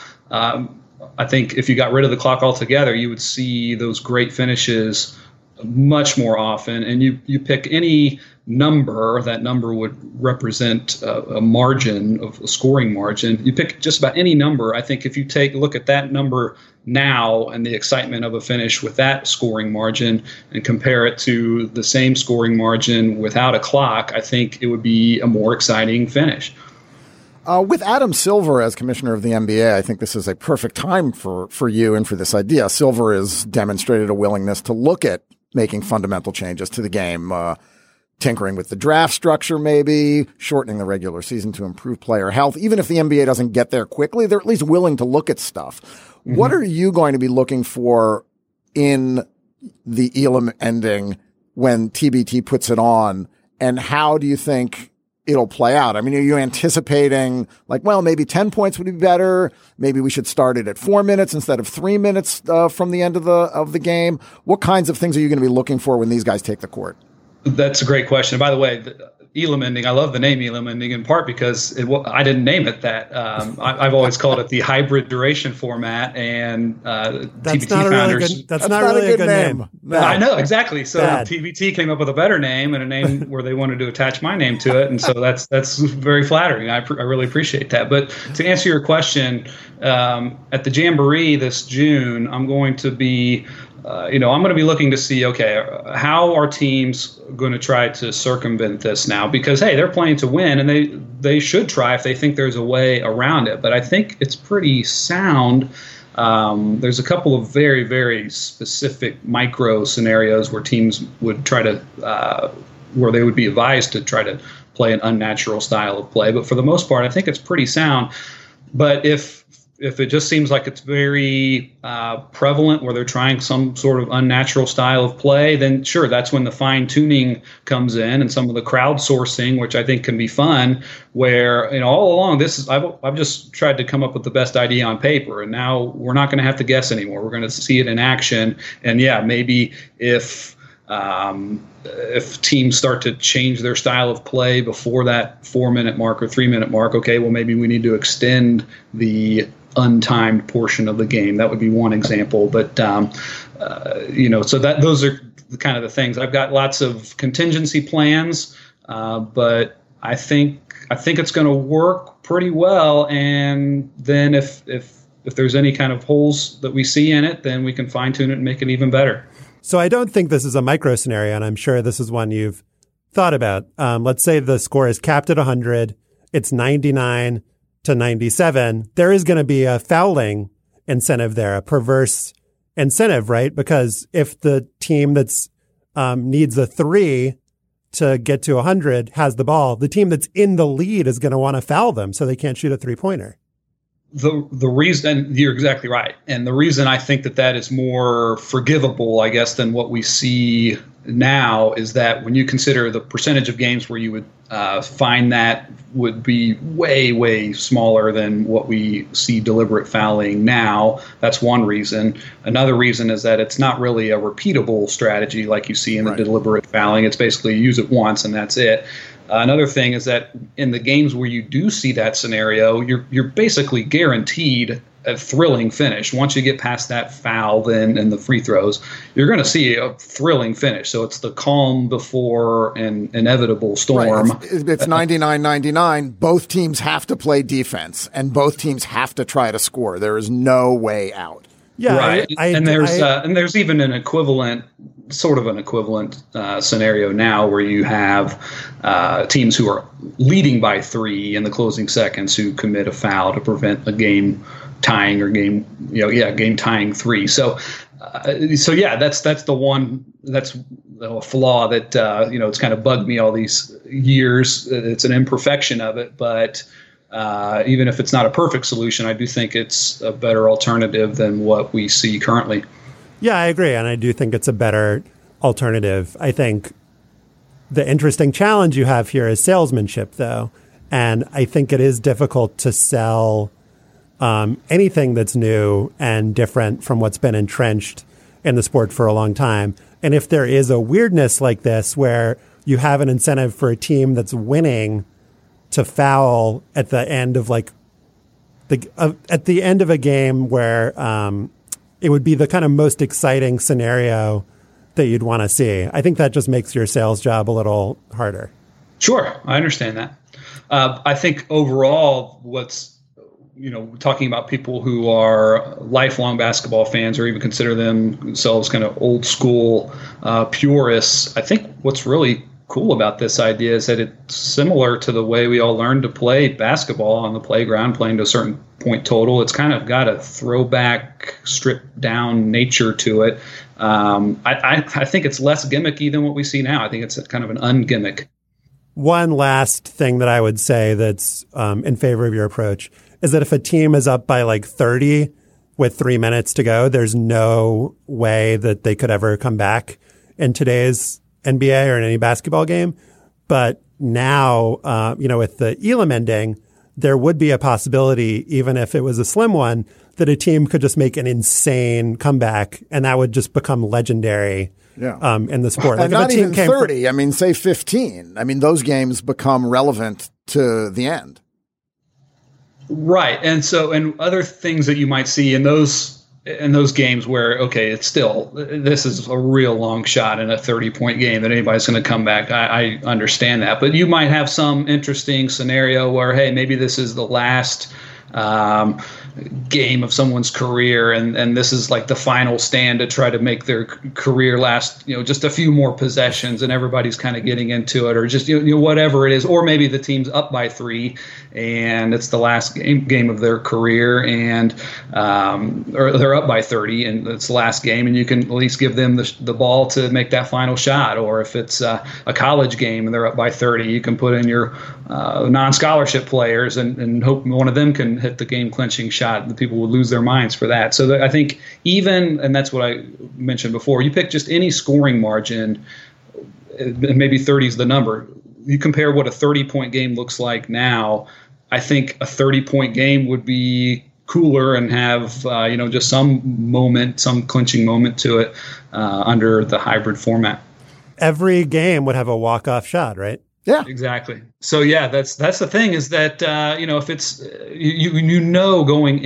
I think if you got rid of the clock altogether, you would see those great finishes much more often. And you pick any number, that number would represent a margin, of a scoring margin. You pick just about any number. I think if you take a look at that number now and the excitement of a finish with that scoring margin and compare it to the same scoring margin without a clock, I think it would be a more exciting finish. With Adam Silver as commissioner of the NBA, I think this is a perfect time for you and for this idea. Silver has demonstrated a willingness to look at making fundamental changes to the game, tinkering with the draft structure, maybe shortening the regular season to improve player health. Even if the NBA doesn't get there quickly, they're at least willing to look at stuff. Mm-hmm. What are you going to be looking for in the Elam ending when TBT puts it on, and how do you think it'll play out? I mean, are you anticipating maybe 10 points would be better? Maybe we should start it at 4 minutes instead of 3 minutes from the end of the game. What kinds of things are you going to be looking for when these guys take the court? That's a great question. By the way, Elam ending, I love the name Elam ending in part because I didn't name it that. I've always called it the hybrid duration format, and that's TBT not founders. That's not really a good name. No. I know, exactly. So Bad. TBT came up with a better name, and a name where they wanted to attach my name to it, and so that's very flattering. I really appreciate that. But to answer your question, at the Jamboree this June, I'm going to be I'm going to be looking to see, okay, how are teams going to try to circumvent this now? Because, hey, they're playing to win, and they should try if they think there's a way around it. But I think it's pretty sound. There's a couple of very, very specific micro scenarios where teams would try to where they would be advised to try to play an unnatural style of play. But for the most part, I think it's pretty sound. But if it just seems like it's very prevalent where they're trying some sort of unnatural style of play, then sure, that's when the fine-tuning comes in and some of the crowdsourcing, which I think can be fun, where all along I've just tried to come up with the best idea on paper, and now we're not going to have to guess anymore. We're going to see it in action. And yeah, maybe if teams start to change their style of play before that 4-minute mark or 3-minute mark, okay, well, maybe we need to extend the untimed portion of the game. That would be one example. But, so those are the kind of the things. I've got lots of contingency plans, but I think it's going to work pretty well. And then if there's any kind of holes that we see in it, then we can fine tune it and make it even better. So I don't think this is a micro scenario, and I'm sure this is one you've thought about. Let's say the score is capped at 100. It's 99 to 97. There is going to be a fouling incentive there, a perverse incentive, right? Because if the team that's needs a 3 to get to 100 has the ball, the team that's in the lead is going to want to foul them so they can't shoot a 3-pointer. The reason, you're exactly right. And the reason I think that is more forgivable, I guess, than what we see now is that when you consider the percentage of games where you would find that would be way, way smaller than what we see deliberate fouling now. That's one reason. Another reason is that it's not really a repeatable strategy like you see in the deliberate fouling. It's basically use it once and that's it. Another thing is that in the games where you do see that scenario, you're basically guaranteed a thrilling finish. Once you get past that foul then and the free throws, you're going to see a thrilling finish. So it's the calm before an inevitable storm. Right. It's 99-99. Both teams have to play defense, and both teams have to try to score. There is no way out. Yeah, right. And there's even an equivalent scenario now where you have teams who are leading by 3 in the closing seconds who commit a foul to prevent a game tying or game tying 3. So yeah, that's the one that's a flaw that it's kind of bugged me all these years. It's an imperfection of it, but even if it's not a perfect solution, I do think it's a better alternative than what we see currently. Yeah, I agree. And I do think it's a better alternative. I think the interesting challenge you have here is salesmanship, though. And I think it is difficult to sell anything that's new and different from what's been entrenched in the sport for a long time. And if there is a weirdness like this where you have an incentive for a team that's winning to foul at the end of at the end of a game where it would be the kind of most exciting scenario that you'd want to see. I think that just makes your sales job a little harder. Sure, I understand that. I think overall, talking about people who are lifelong basketball fans or even consider themselves kind of old school purists, I think what's really cool about this idea is that it's similar to the way we all learned to play basketball on the playground, playing to a certain point total. It's kind of got a throwback, stripped down nature to it. I think it's less gimmicky than what we see now. I think it's kind of an ungimmick. One last thing that I would say that's in favor of your approach is that if a team is up by 30 with 3 minutes to go, there's no way that they could ever come back in today's NBA or in any basketball game. But now, with the Elam ending, there would be a possibility, even if it was a slim one, that a team could just make an insane comeback, and that would just become legendary in the sport. And not even 30, say 15. Those games become relevant to the end. Right. And other things that you might see in those games where, this is a real long shot in a 30-point game that anybody's going to come back. I understand that. But you might have some interesting scenario where, hey, maybe this is the last game of someone's career, and this is the final stand to try to make their career last, just a few more possessions, and everybody's kind of getting into it, or just whatever it is, or maybe the team's up by 3 and it's the last game of their career, and or they're up by 30 and it's the last game, and you can at least give them the ball to make that final shot. Or if it's a college game and they're up by 30, you can put in your non-scholarship players and hope one of them can hit the game-clinching shot. The people would lose their minds for that. So I think and that's what I mentioned before, you pick just any scoring margin, maybe 30 is the number. You compare what a 30-point game looks like now, I think a 30-point game would be cooler and have, just some clinching moment to it under the hybrid format. Every game would have a walk-off shot, right? Yeah, exactly. So that's the thing is that if it's going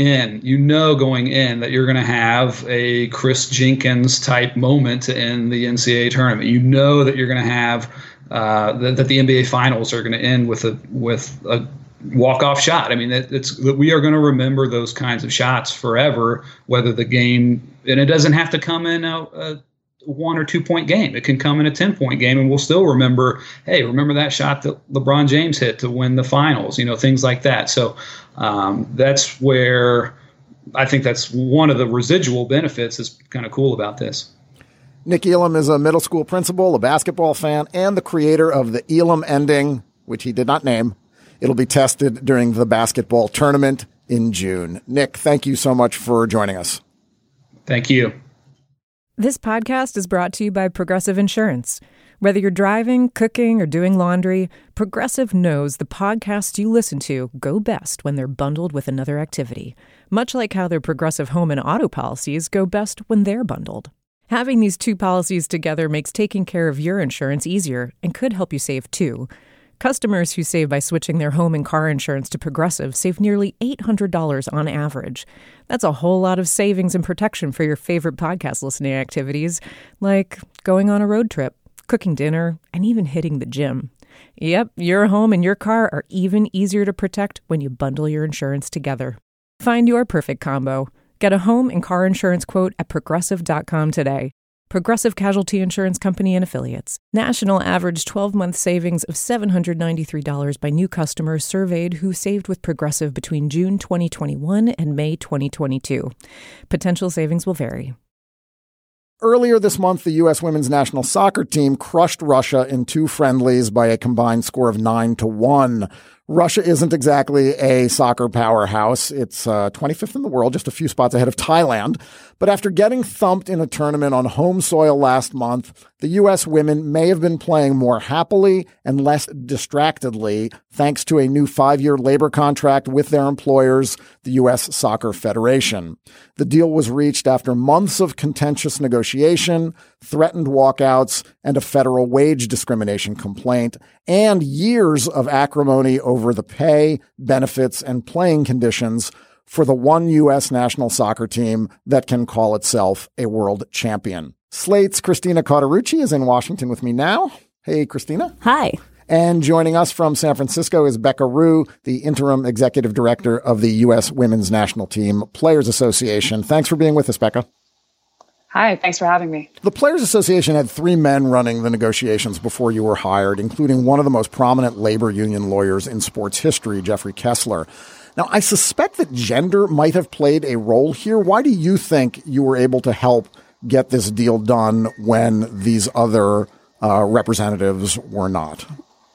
in that you're going to have a Chris Jenkins type moment in the NCAA tournament. You know that you're going to have that the NBA Finals are going to end with a walk-off shot. We are going to remember those kinds of shots forever. Whether the game, and it doesn't have to come in a 1 or 2 point game. It can come in a 10-point game, and we'll still remember that shot that LeBron James hit to win the finals, things like that. So that's where I think that's one of the residual benefits is kind of cool about this. Nick Elam is a middle school principal, a basketball fan, and the creator of the Elam ending, which he did not name. It'll be tested during the basketball tournament in June. Nick, thank you so much for joining us. Thank you. This podcast is brought to you by Progressive Insurance. Whether you're driving, cooking, or doing laundry, Progressive knows the podcasts you listen to go best when they're bundled with another activity, much like how their Progressive home and auto policies go best when they're bundled. Having these two policies together makes taking care of your insurance easier and could help you save, too. Customers who save by switching their home and car insurance to Progressive save nearly $800 on average. That's a whole lot of savings and protection for your favorite podcast listening activities, like going on a road trip, cooking dinner, and even hitting the gym. Yep, your home and your car are even easier to protect when you bundle your insurance together. Find your perfect combo. Get a home and car insurance quote at Progressive.com today. Progressive Casualty Insurance Company and Affiliates. National average 12-month savings of $793 by new customers surveyed who saved with Progressive between June 2021 and May 2022. Potential savings will vary. Earlier this month, the U.S. women's national soccer team crushed Russia in 2 friendlies by a combined score of 9-1. Russia isn't exactly a soccer powerhouse. It's 25th in the world, just a few spots ahead of Thailand. But after getting thumped in a tournament on home soil last month, the U.S. women may have been playing more happily and less distractedly thanks to a new 5-year labor contract with their employers, the U.S. Soccer Federation. The deal was reached after months of contentious negotiation, threatened walkouts, and a federal wage discrimination complaint, and years of acrimony over the pay, benefits, and playing conditions for the one U.S. national soccer team that can call itself a world champion. Slate's Christina Cauterucci is in Washington with me now. Hey, Christina. Hi. And joining us from San Francisco is Becca Rue, the interim executive director of the U.S. Women's National Team Players Association. Thanks for being with us, Becca. Hi, thanks for having me. The Players Association had 3 men running the negotiations before you were hired, including one of the most prominent labor union lawyers in sports history, Jeffrey Kessler. Now, I suspect that gender might have played a role here. Why do you think you were able to help get this deal done when these other representatives were not?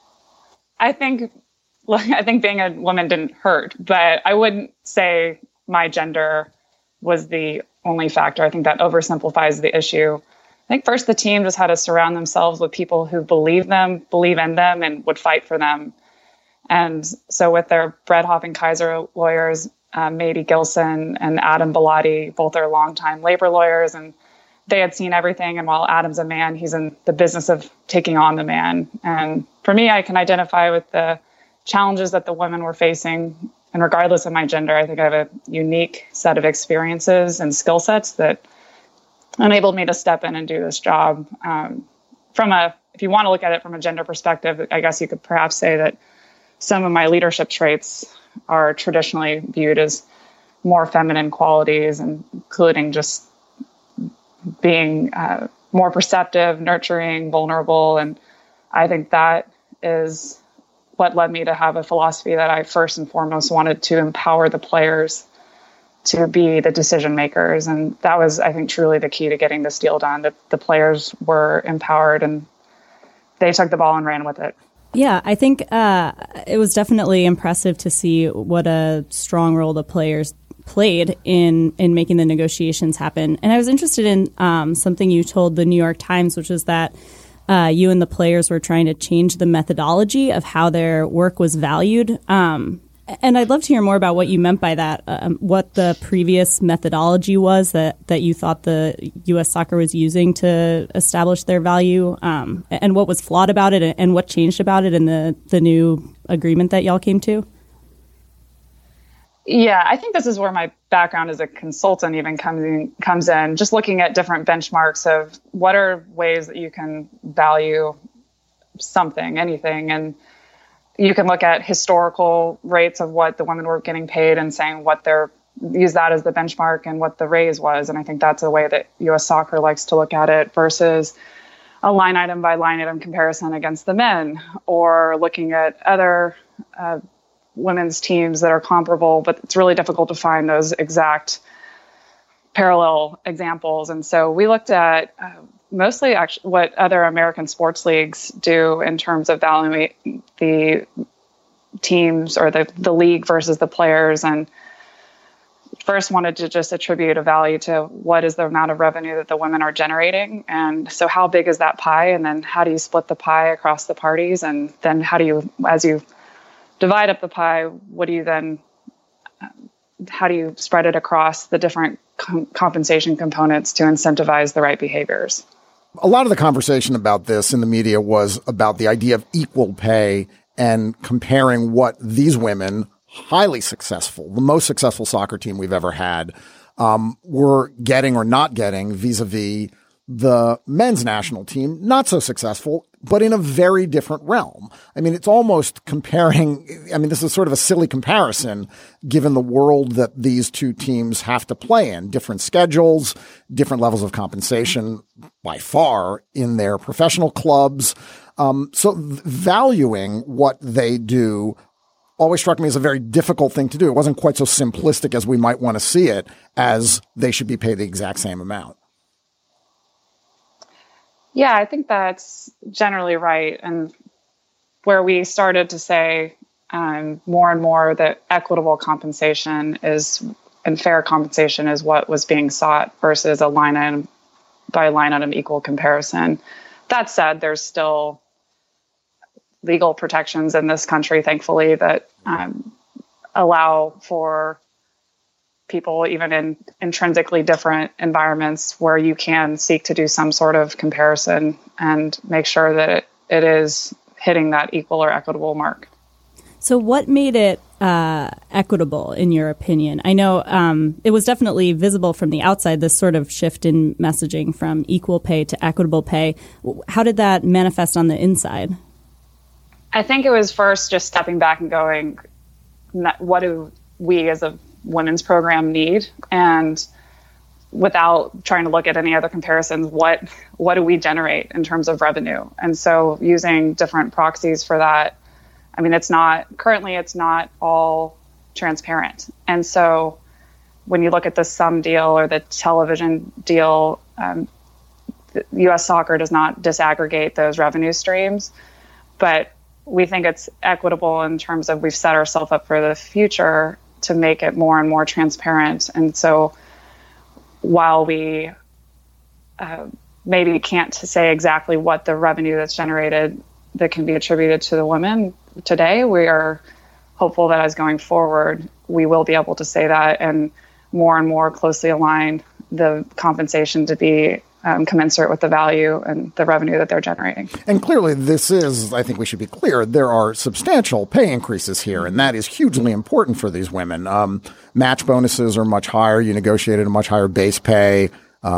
I think being a woman didn't hurt, but I wouldn't say my gender was the only factor. I think that oversimplifies the issue. I think first the team just had to surround themselves with people who believe in them, and would fight for them. And so with their Brett Hoffing-Kaiser lawyers, Mady Gilson and Adam Bellotti, both are longtime labor lawyers, and they had seen everything. And while Adam's a man, he's in the business of taking on the man. And for me, I can identify with the challenges that the women were facing. And regardless of my gender, I think I have a unique set of experiences and skill sets that enabled me to step in and do this job. If you want to look at it from a gender perspective, I guess you could perhaps say that some of my leadership traits are traditionally viewed as more feminine qualities, including just being more perceptive, nurturing, vulnerable. And I think that is what led me to have a philosophy that I first and foremost wanted to empower the players to be the decision makers. And that was, I think, truly the key to getting this deal done, that the players were empowered and they took the ball and ran with it. Yeah, I think it was definitely impressive to see what a strong role the players played in making the negotiations happen. And I was interested in something you told the New York Times, which is that you and the players were trying to change the methodology of how their work was valued. And I'd love to hear more about what you meant by that, what the previous methodology was that you thought the U.S. Soccer was using to establish their value, and what was flawed about it and what changed about it in the new agreement that y'all came to. Yeah, I think this is where my background as a consultant even comes in, just looking at different benchmarks of what are ways that you can value something, anything. And you can look at historical rates of what the women were getting paid and saying use that as the benchmark and what the raise was. And I think that's a way that U.S. Soccer likes to look at it versus a line item by line item comparison against the men, or looking at other women's teams that are comparable, but it's really difficult to find those exact parallel examples. And so we looked at mostly actually what other American sports leagues do in terms of valuing the teams or the league versus the players. And first wanted to just attribute a value to what is the amount of revenue that the women are generating. And so how big is that pie? And then how do you split the pie across the parties? And then how do you, as you divide up the pie, how do you spread it across the different compensation components to incentivize the right behaviors? A lot of the conversation about this in the media was about the idea of equal pay and comparing what these women, highly successful, the most successful soccer team we've ever had, were getting or not getting vis-a-vis the men's national team, not so successful. but in a very different realm. I mean, it's almost comparing, this is sort of a silly comparison given the world that these two teams have to play in, different schedules, different levels of compensation by far in their professional clubs. So valuing what they do always struck me as a very difficult thing to do. It wasn't quite so simplistic as we might want to see it, as they should be paid the exact same amount. Yeah, I think that's generally right. And where we started to say more and more that equitable compensation and fair compensation is what was being sought versus a line item by line item equal comparison. That said, there's still legal protections in this country, thankfully, that allow for people even in intrinsically different environments where you can seek to do some sort of comparison and make sure that it is hitting that equal or equitable mark. So what made it equitable, in your opinion? I know it was definitely visible from the outside, this sort of shift in messaging from equal pay to equitable pay. How did that manifest on the inside? I think it was first just stepping back and going, what do we as a women's program need? And without trying to look at any other comparisons, what do we generate in terms of revenue? And so using different proxies for that, it's not all transparent. And so when you look at the sum deal or the television deal, U.S. Soccer does not disaggregate those revenue streams, but we think it's equitable in terms of we've set ourselves up for the future to make it more and more transparent. And so while we maybe can't say exactly what the revenue that's generated that can be attributed to the women today, we are hopeful that as going forward, we will be able to say that and more closely align the compensation to be commensurate with the value and the revenue that they're generating. And clearly this is, I think we should be clear, there are substantial pay increases here, and that is hugely important for these women. Match bonuses are much higher. You negotiated a much higher base pay.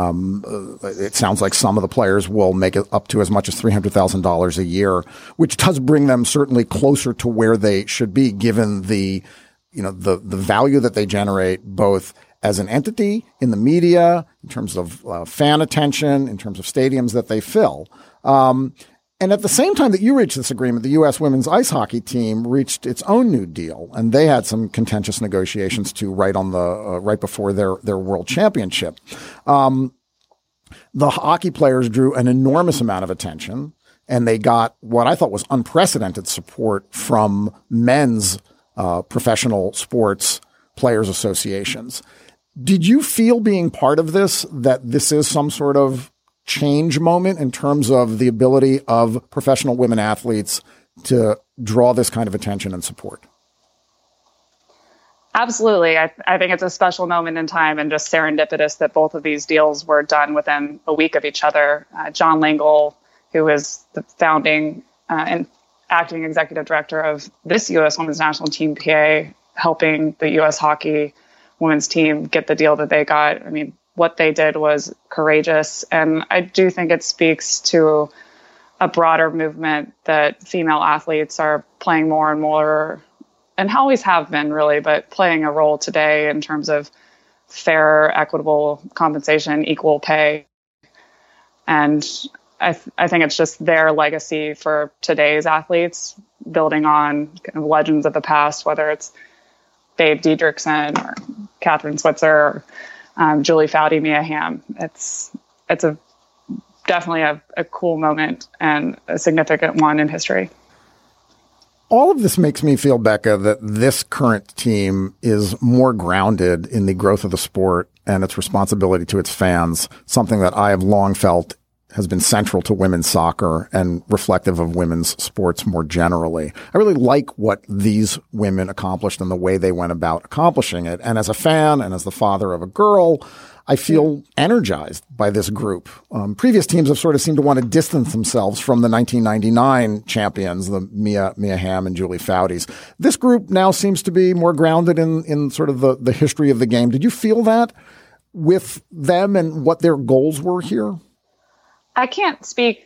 It sounds like some of the players will make it up to as much as $300,000 a year, which does bring them certainly closer to where they should be given the value that they generate both as an entity in the media, in terms of fan attention, in terms of stadiums that they fill. And at the same time that you reached this agreement, the U.S. women's ice hockey team reached its own new deal, and they had some contentious negotiations too right before their world championship. The hockey players drew an enormous amount of attention, and they got what I thought was unprecedented support from men's professional sports players associations. Did you feel being part of this, that this is some sort of change moment in terms of the ability of professional women athletes to draw this kind of attention and support? Absolutely. I think it's a special moment in time and just serendipitous that both of these deals were done within a week of each other. John Langle, who is the founding and acting executive director of this U.S. Women's National Team PA, helping the U.S. Hockey women's team get the deal that they got. What they did was courageous. And I do think it speaks to a broader movement that female athletes are playing more and more, and always have been really, but playing a role today in terms of fair, equitable compensation, equal pay. And I think it's just their legacy for today's athletes, building on kind of legends of the past, whether it's Babe Diedrichson or Catherine Switzer or Julie Foudy, Mia Hamm. It's definitely a cool moment and a significant one in history. All of this makes me feel, Becca, that this current team is more grounded in the growth of the sport and its responsibility to its fans, something that I have long felt has been central to women's soccer and reflective of women's sports more generally. I really like what these women accomplished and the way they went about accomplishing it. And as a fan and as the father of a girl, I feel energized by this group. Previous teams have sort of seemed to want to distance themselves from the 1999 champions, the Mia Hamm and Julie Foudys. This group now seems to be more grounded in sort of the history of the game. Did you feel that with them and what their goals were here? I can't speak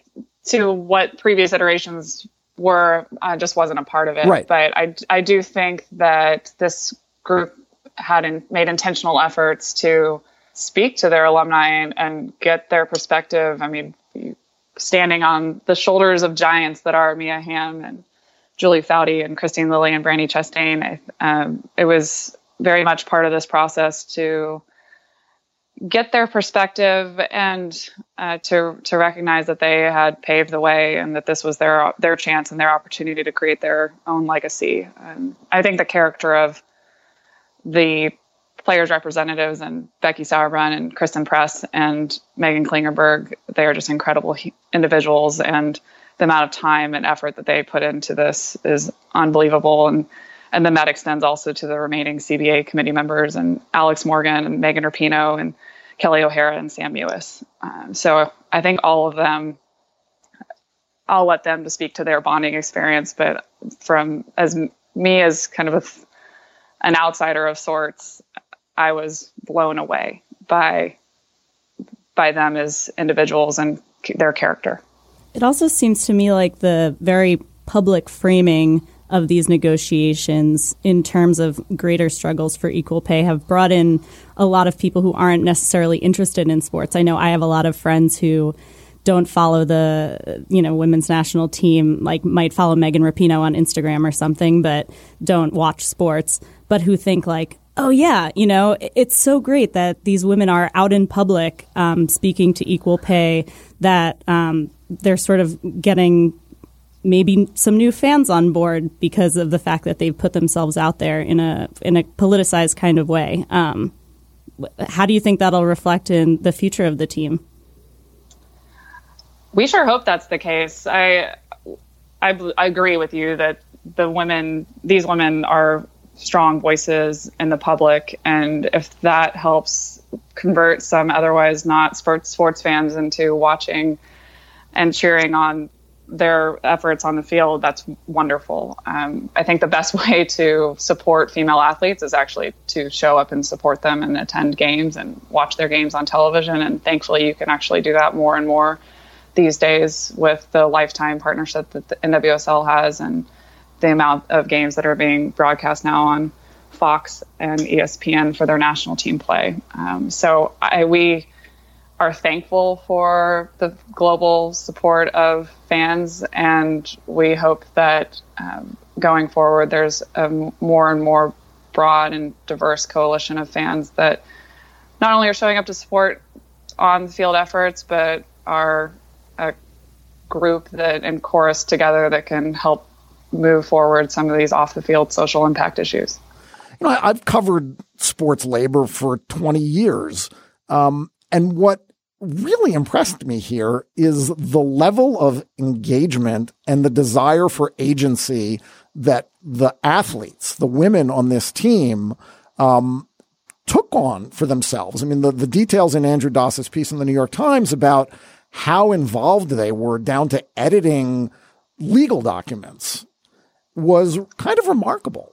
to what previous iterations were, just wasn't a part of it. Right. But I do think that this group had made intentional efforts to speak to their alumni and get their perspective. I mean, standing on the shoulders of giants that are Mia Hamm and Julie Foudy and Christine Lilly and Brandi Chastain. It was very much part of this process to get their perspective and to recognize that they had paved the way and that this was their chance and their opportunity to create their own legacy. I think the character of the players' representatives and Becky Sauerbrunn and Kristen Press and Megan Klingenberg, they are just incredible individuals, and the amount of time and effort that they put into this is unbelievable. And then that extends also to the remaining CBA committee members and Alex Morgan and Megan Rapinoe and Kelly O'Hara and Sam Mewis. So I think all of them, I'll let them to speak to their bonding experience, but as kind of an outsider of sorts, I was blown away by them as individuals and their character. It also seems to me like the very public framing of these negotiations in terms of greater struggles for equal pay have brought in a lot of people who aren't necessarily interested in sports. I know I have a lot of friends who don't follow the, women's national team, like might follow Megan Rapinoe on Instagram or something, but don't watch sports, but who think like, oh, yeah, it's so great that these women are out in public speaking to equal pay, that they're sort of getting maybe some new fans on board because of the fact that they've put themselves out there in a politicized kind of way. How do you think that'll reflect in the future of the team? We sure hope that's the case. I agree with you that these women are strong voices in the public, and if that helps convert some otherwise not sports fans into watching and cheering on their efforts on the field, that's wonderful. I think the best way to support female athletes is actually to show up and support them and attend games and watch their games on television, and thankfully you can actually do that more and more these days with the lifetime partnership that the NWSL has and the amount of games that are being broadcast now on Fox and ESPN for their national team play. So we are thankful for the global support of fans, and we hope that going forward there's a more and more broad and diverse coalition of fans that not only are showing up to support on-field efforts, but are a group that and chorus together that can help move forward some of these off-the-field social impact issues. I've covered sports labor for 20 years. And what really impressed me here is the level of engagement and the desire for agency that the athletes, the women on this team, took on for themselves. I mean, the details in Andrew Doss's piece in the New York Times about how involved they were down to editing legal documents was kind of remarkable.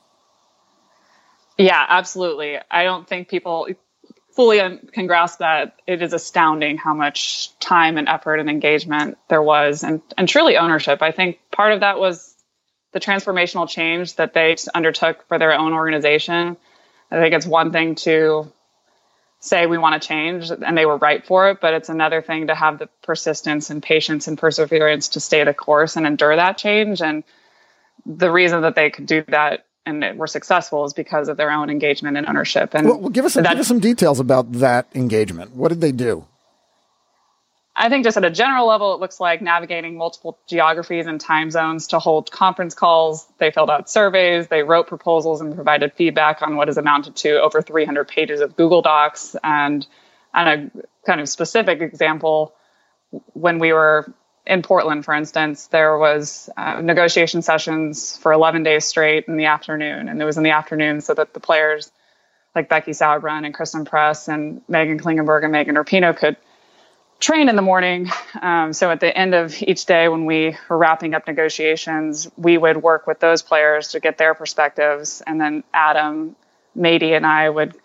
Yeah, absolutely. I don't think people fully can grasp that. It is astounding how much time and effort and engagement there was, and truly ownership. I think part of that was the transformational change that they undertook for their own organization. I think it's one thing to say we want to change, and they were right for it, but it's another thing to have the persistence and patience and perseverance to stay the course and endure that change. And the reason that they could do that and were successful is because of their own engagement and ownership. And well, give us some details about that engagement. What did they do? I think just at a general level, it looks like navigating multiple geographies and time zones to hold conference calls. They filled out surveys, they wrote proposals and provided feedback on what has amounted to over 300 pages of Google Docs. And on a kind of specific example, when we were in Portland, for instance, there was negotiation sessions for 11 days straight in the afternoon. And it was in the afternoon so that the players like Becky Sauerbrunn and Kristen Press and Megan Klingenberg and Megan Rapinoe could train in the morning. So at the end of each day, when we were wrapping up negotiations, we would work with those players to get their perspectives. And then Adam, Mady, and I would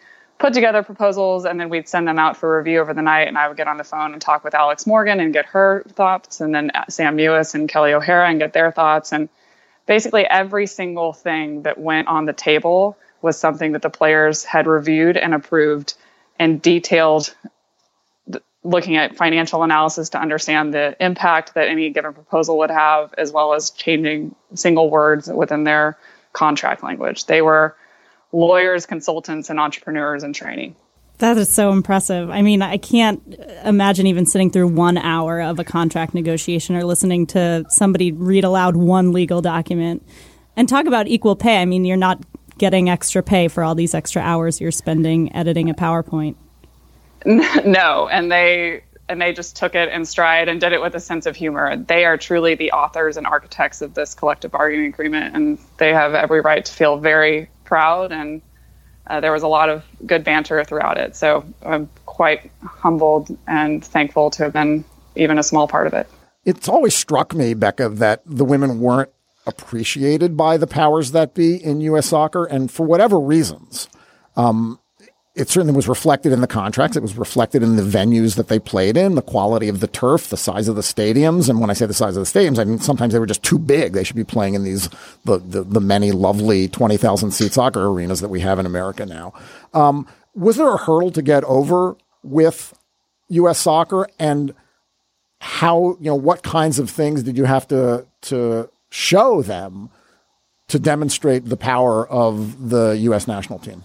put together proposals, and then we'd send them out for review over the night, and I would get on the phone and talk with Alex Morgan and get her thoughts, and then Sam Mewis and Kelly O'Hara and get their thoughts. And basically every single thing that went on the table was something that the players had reviewed and approved, and detailed, looking at financial analysis to understand the impact that any given proposal would have, as well as changing single words within their contract language. They were lawyers, consultants, and entrepreneurs in training. That is so impressive. I mean, I can't imagine even sitting through 1 hour of a contract negotiation or listening to somebody read aloud one legal document. And talk about equal pay. I mean, you're not getting extra pay for all these extra hours you're spending editing a PowerPoint. No, and they just took it in stride and did it with a sense of humor. They are truly the authors and architects of this collective bargaining agreement, and they have every right to feel very proud, and there was a lot of good banter throughout it. So I'm quite humbled and thankful to have been even a small part of it. It's always struck me, Becca, that the women weren't appreciated by the powers that be in U.S. soccer, and for whatever reasons. It certainly was reflected in the contracts. It was reflected in the venues that they played in, the quality of the turf, the size of the stadiums. And when I say the size of the stadiums, I mean sometimes they were just too big. They should be playing in these the many lovely 20,000 seat soccer arenas that we have in America now. Was there a hurdle to get over with U.S. soccer, and how, what kinds of things did you have to show them to demonstrate the power of the U.S. national team?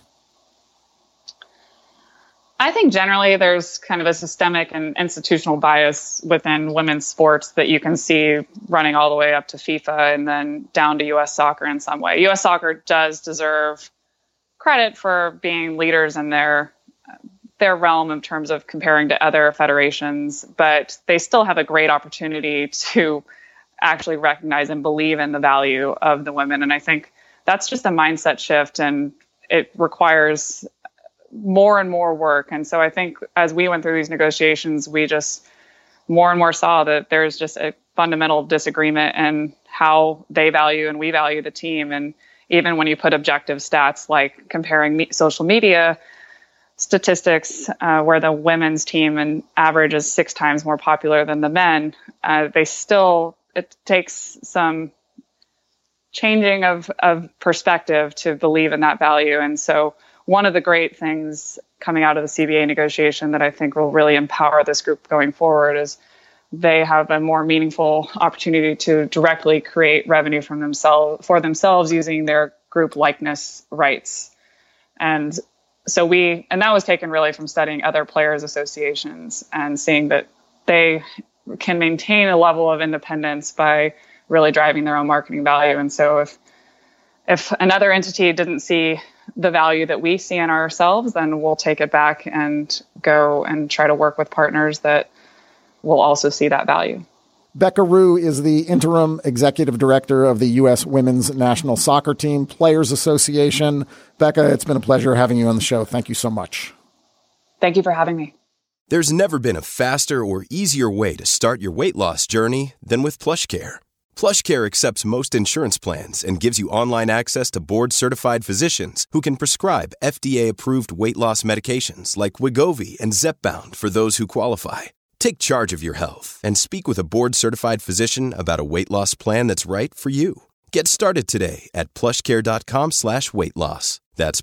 I think generally there's kind of a systemic and institutional bias within women's sports that you can see running all the way up to FIFA and then down to U.S. soccer in some way. U.S. soccer does deserve credit for being leaders in their realm in terms of comparing to other federations, but they still have a great opportunity to actually recognize and believe in the value of the women. And I think that's just a mindset shift, and it requires more and more work. And so I think as we went through these negotiations, we just more and more saw that there's just a fundamental disagreement in how they value and we value the team. And even when you put objective stats like comparing social media statistics, where the women's team on average is 6 times more popular than the men, it takes some changing of perspective to believe in that value. And so one of the great things coming out of the CBA negotiation that I think will really empower this group going forward is they have a more meaningful opportunity to directly create revenue for themselves using their group likeness rights. And so that was taken really from studying other players' associations and seeing that they can maintain a level of independence by really driving their own marketing value. And so if another entity didn't see the value that we see in ourselves, then we'll take it back and go and try to work with partners that will also see that value. Becca Rue is the interim executive director of the U.S. Women's National Soccer Team Players Association. Becca, it's been a pleasure having you on the show. Thank you so much. Thank you for having me. There's never been a faster or easier way to start your weight loss journey than with PlushCare. PlushCare accepts most insurance plans and gives you online access to board-certified physicians who can prescribe FDA-approved weight loss medications like Wegovy and Zepbound for those who qualify. Take charge of your health and speak with a board-certified physician about a weight loss plan that's right for you. Get started today at plushcare.com/weight-loss. That's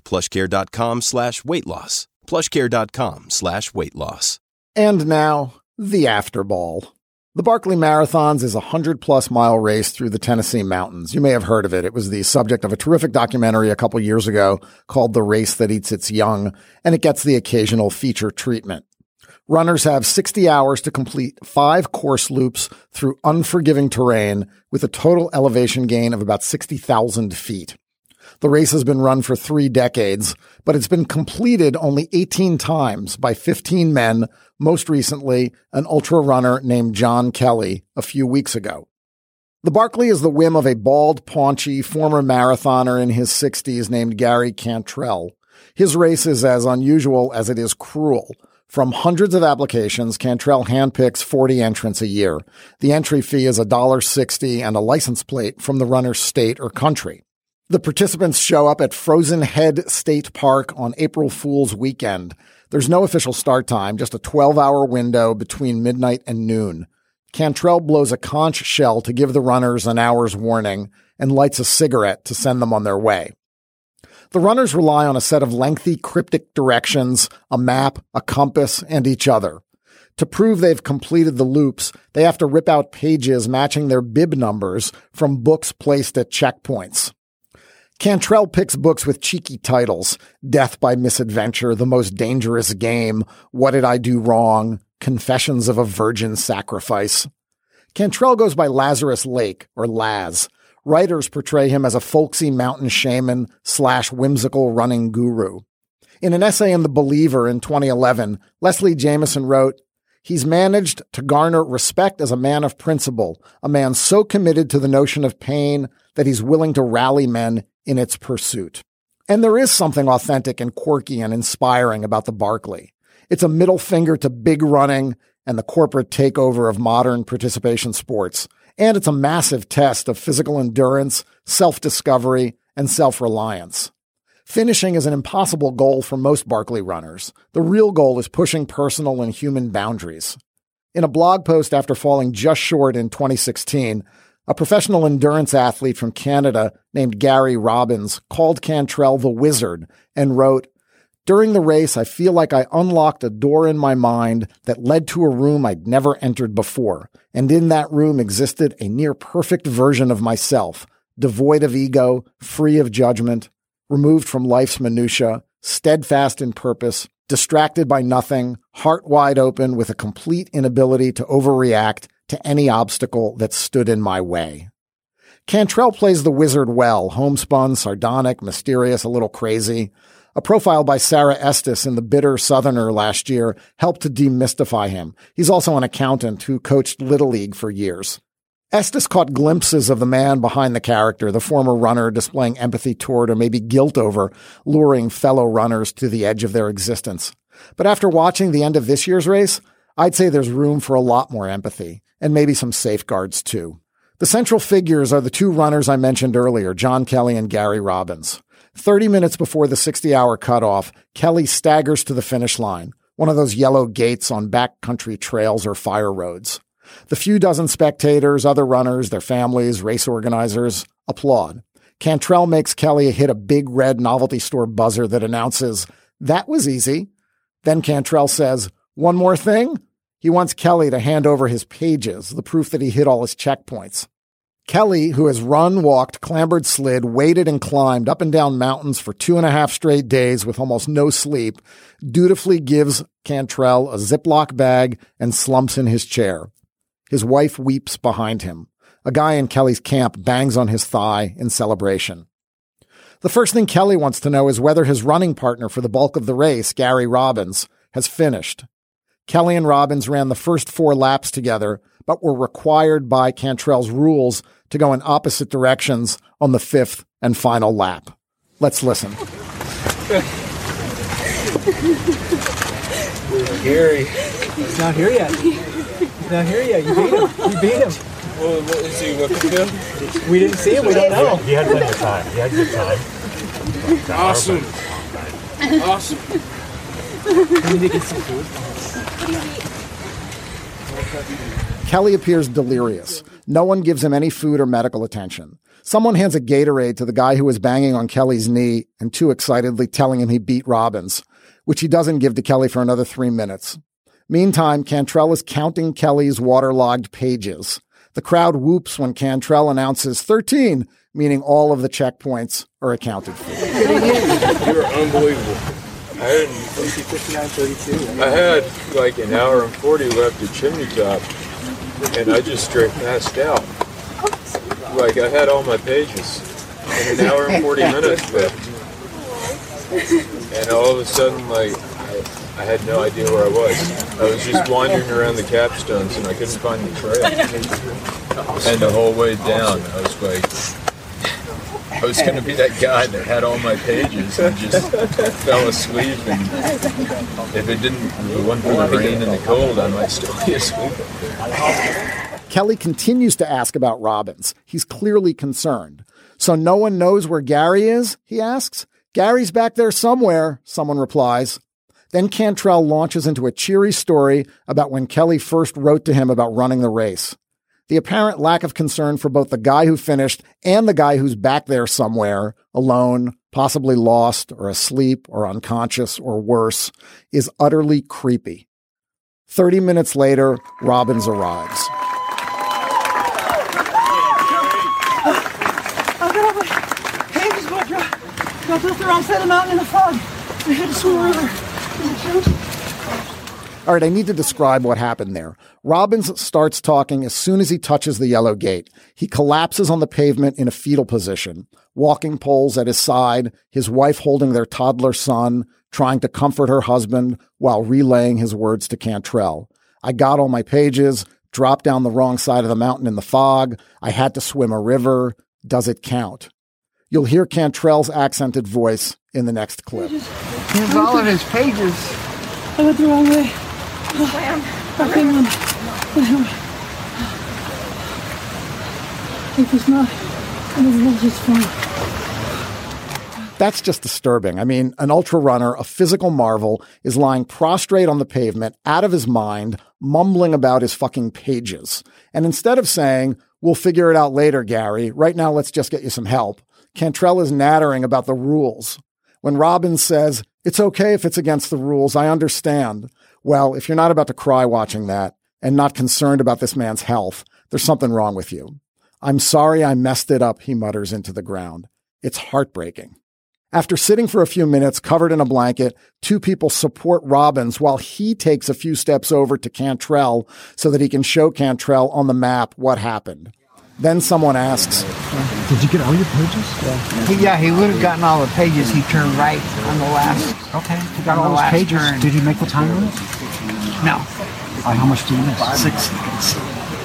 plushcare.com/weight-loss. plushcare.com/weight-loss. And now, the Afterball. The Barkley Marathons is a 100-plus mile race through the Tennessee mountains. You may have heard of it. It was the subject of a terrific documentary a couple years ago called The Race That Eats Its Young, and it gets the occasional feature treatment. Runners have 60 hours to complete 5 course loops through unforgiving terrain with a total elevation gain of about 60,000 feet. The race has been run for 3 decades, but it's been completed only 18 times by 15 men, most recently an ultra runner named John Kelly a few weeks ago. The Barkley is the whim of a bald, paunchy former marathoner in his 60s named Gary Cantrell. His race is as unusual as it is cruel. From hundreds of applications, Cantrell handpicks 40 entrants a year. The entry fee is $1.60 and a license plate from the runner's state or country. The participants show up at Frozen Head State Park on April Fool's weekend. There's no official start time, just a 12-hour window between midnight and noon. Cantrell blows a conch shell to give the runners an hour's warning and lights a cigarette to send them on their way. The runners rely on a set of lengthy, cryptic directions, a map, a compass, and each other. To prove they've completed the loops, they have to rip out pages matching their bib numbers from books placed at checkpoints. Cantrell picks books with cheeky titles: Death by Misadventure, The Most Dangerous Game, What Did I Do Wrong, Confessions of a Virgin Sacrifice. Cantrell goes by Lazarus Lake, or Laz. Writers portray him as a folksy mountain shaman / whimsical running guru. In an essay in The Believer in 2011, Leslie Jameson wrote, "He's managed to garner respect as a man of principle, a man so committed to the notion of pain that he's willing to rally men in its pursuit." And there is something authentic and quirky and inspiring about the Barkley. It's a middle finger to big running and the corporate takeover of modern participation sports. And it's a massive test of physical endurance, self-discovery, and self-reliance. Finishing is an impossible goal for most Barkley runners. The real goal is pushing personal and human boundaries. In a blog post after falling just short in 2016, a professional endurance athlete from Canada named Gary Robbins called Cantrell the Wizard and wrote, "During the race, I feel like I unlocked a door in my mind that led to a room I'd never entered before, and in that room existed a near-perfect version of myself, devoid of ego, free of judgment, removed from life's minutia, steadfast in purpose, distracted by nothing, heart wide open with a complete inability to overreact to any obstacle that stood in my way." Cantrell plays the wizard well, homespun, sardonic, mysterious, a little crazy. A profile by Sarah Estes in The Bitter Southerner last year helped to demystify him. He's also an accountant who coached Little League for years. Estes caught glimpses of the man behind the character, the former runner displaying empathy toward or maybe guilt over luring fellow runners to the edge of their existence. But after watching the end of this year's race, I'd say there's room for a lot more empathy, and maybe some safeguards too. The central figures are the two runners I mentioned earlier, John Kelly and Gary Robbins. 30 minutes before the 60-hour cutoff, Kelly staggers to the finish line, one of those yellow gates on backcountry trails or fire roads. The few dozen spectators, other runners, their families, race organizers, applaud. Cantrell makes Kelly hit a big red novelty store buzzer that announces, "That was easy." Then Cantrell says, "One more thing?" He wants Kelly to hand over his pages, the proof that he hit all his checkpoints. Kelly, who has run, walked, clambered, slid, waded, and climbed up and down mountains for 2.5 straight days with almost no sleep, dutifully gives Cantrell a Ziploc bag and slumps in his chair. His wife weeps behind him. A guy in Kelly's camp bangs on his thigh in celebration. The first thing Kelly wants to know is whether his running partner for the bulk of the race, Gary Robbins, has finished. Kelly and Robbins ran the first 4 laps together, but were required by Cantrell's rules to go in opposite directions on the 5th and final lap. Let's listen. Gary, he's not here yet. He's not here yet. You beat him. You beat him. Well, what is he looking good? We didn't see him. We don't know. He had plenty of time. He had good time. Awesome. Awesome. We need to get some food. Kelly appears delirious. No one gives him any food or medical attention. Someone hands a Gatorade to the guy who was banging on Kelly's knee and too excitedly telling him he beat Robbins, which he doesn't give to Kelly for another 3 minutes. Meantime, Cantrell is counting Kelly's waterlogged pages. The crowd whoops when Cantrell announces 13, meaning all of the checkpoints are accounted for. You were unbelievable. I had like an hour and 40 left at Chimney Top, and I just straight passed out. Like I had all my pages in an hour and 40 minutes left. And all of a sudden, like, I had no idea where I was. I was just wandering around the capstones and I couldn't find the trail. And the whole way down, I was like, I was going to be that guy that had all my pages and just fell asleep. And if it wasn't for the rain and the cold, I might still be asleep. Kelly continues to ask about Robbins. He's clearly concerned. So no one knows where Gary is, he asks. Gary's back there somewhere, someone replies. Then Cantrell launches into a cheery story about when Kelly first wrote to him about running the race. The apparent lack of concern for both the guy who finished and the guy who's back there somewhere, alone, possibly lost or asleep or unconscious or worse, is utterly creepy. 30 minutes later, Robbins arrives. I got my pages, but dropped off the wrong side of the mountain in the fog. I had to swim a river. All right, I need to describe what happened there. Robbins starts talking as soon as he touches the yellow gate. He collapses on the pavement in a fetal position, walking poles at his side, his wife holding their toddler son, trying to comfort her husband while relaying his words to Cantrell. I got all my pages, dropped down the wrong side of the mountain in the fog. I had to swim a river. Does it count? You'll hear Cantrell's accented voice in the next clip. Here's all of his pages. I went the wrong way. That's just disturbing. I mean, an ultra runner, a physical marvel, is lying prostrate on the pavement, out of his mind, mumbling about his fucking pages. And instead of saying, "We'll figure it out later, Gary. Right now, let's just get you some help," Cantrell is nattering about the rules. When Robbins says, "It's okay if it's against the rules, I understand." Well, if you're not about to cry watching that and not concerned about this man's health, there's something wrong with you. "I'm sorry I messed it up," he mutters into the ground. It's heartbreaking. After sitting for a few minutes covered in a blanket, two people support Robbins while he takes a few steps over to Cantrell so that he can show Cantrell on the map what happened. Then someone asks, "Did you get all your pages?" Yeah, he would have gotten all the pages. He turned right on the last. Okay, he got all those pages. Turn. Did he make the time limit? No. How much do you miss? 6 seconds.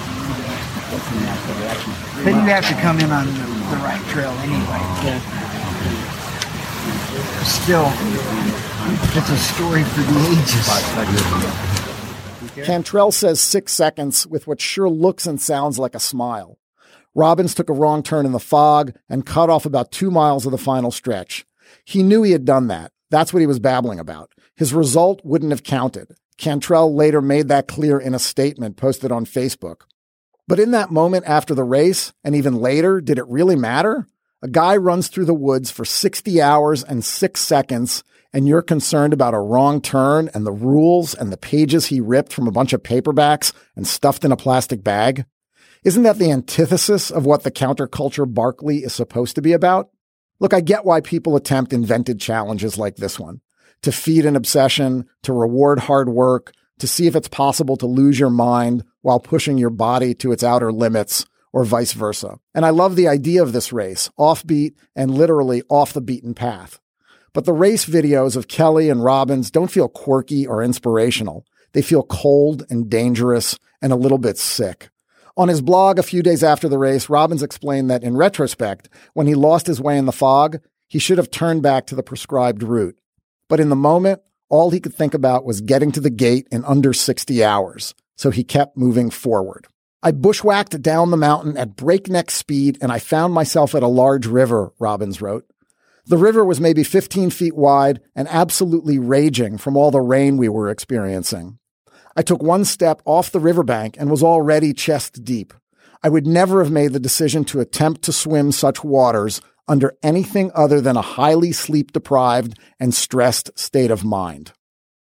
Then you have to come in on the right trail anyway. Yeah. Still, it's a story for the ages. Cantrell says 6 seconds with what sure looks and sounds like a smile. Robbins took a wrong turn in the fog and cut off about 2 miles of the final stretch. He knew he had done that. That's what he was babbling about. His result wouldn't have counted. Cantrell later made that clear in a statement posted on Facebook. But in that moment after the race, and even later, did it really matter? A guy runs through the woods for 60 hours and 6 seconds, and you're concerned about a wrong turn and the rules and the pages he ripped from a bunch of paperbacks and stuffed in a plastic bag? Isn't that the antithesis of what the counterculture Barkley is supposed to be about? Look, I get why people attempt invented challenges like this one. To feed an obsession, to reward hard work, to see if it's possible to lose your mind while pushing your body to its outer limits, or vice versa. And I love the idea of this race, offbeat and literally off the beaten path. But the race videos of Kelly and Robbins don't feel quirky or inspirational. They feel cold and dangerous and a little bit sick. On his blog a few days after the race, Robbins explained that in retrospect, when he lost his way in the fog, he should have turned back to the prescribed route. But in the moment, all he could think about was getting to the gate in under 60 hours. So he kept moving forward. "I bushwhacked down the mountain at breakneck speed and I found myself at a large river," Robbins wrote. The river was maybe 15 feet wide and absolutely raging from all the rain we were experiencing. I took one step off the riverbank and was already chest deep. I would never have made the decision to attempt to swim such waters under anything other than a highly sleep-deprived and stressed state of mind.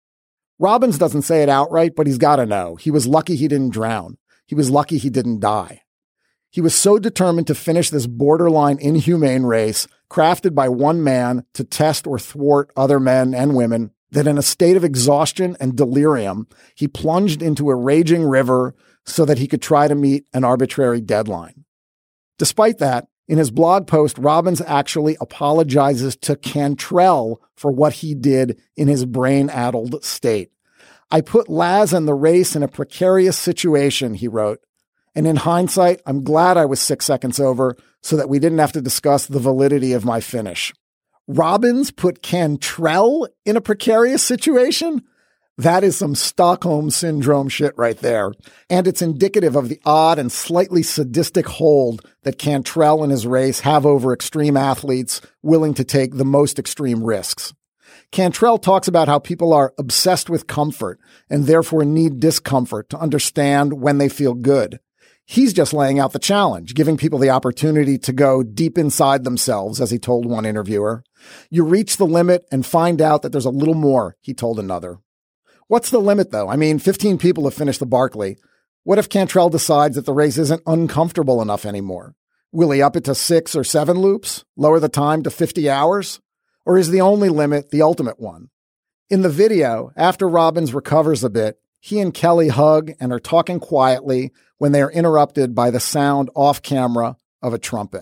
Robbins doesn't say it outright, but he's got to know. He was lucky he didn't drown. He was lucky he didn't die. He was so determined to finish this borderline inhumane race, crafted by one man to test or thwart other men and women, that in a state of exhaustion and delirium, he plunged into a raging river so that he could try to meet an arbitrary deadline. Despite that, in his blog post, Robbins actually apologizes to Cantrell for what he did in his brain-addled state. "I put Laz and the race in a precarious situation," he wrote. "And in hindsight, I'm glad I was 6 seconds over so that we didn't have to discuss the validity of my finish." Robbins put Cantrell in a precarious situation? That is some Stockholm Syndrome shit right there. And it's indicative of the odd and slightly sadistic hold that Cantrell and his race have over extreme athletes willing to take the most extreme risks. Cantrell talks about how people are obsessed with comfort and therefore need discomfort to understand when they feel good. He's just laying out the challenge, giving people the opportunity to go deep inside themselves, as he told one interviewer. You reach the limit and find out that there's a little more, he told another. What's the limit, though? I mean, 15 people have finished the Barkley. What if Cantrell decides that the race isn't uncomfortable enough anymore? Will he up it to 6 or 7 loops? Lower the time to 50 hours? Or is the only limit the ultimate one? In the video, after Robbins recovers a bit, he and Kelly hug and are talking quietly when they are interrupted by the sound off camera of a trumpet.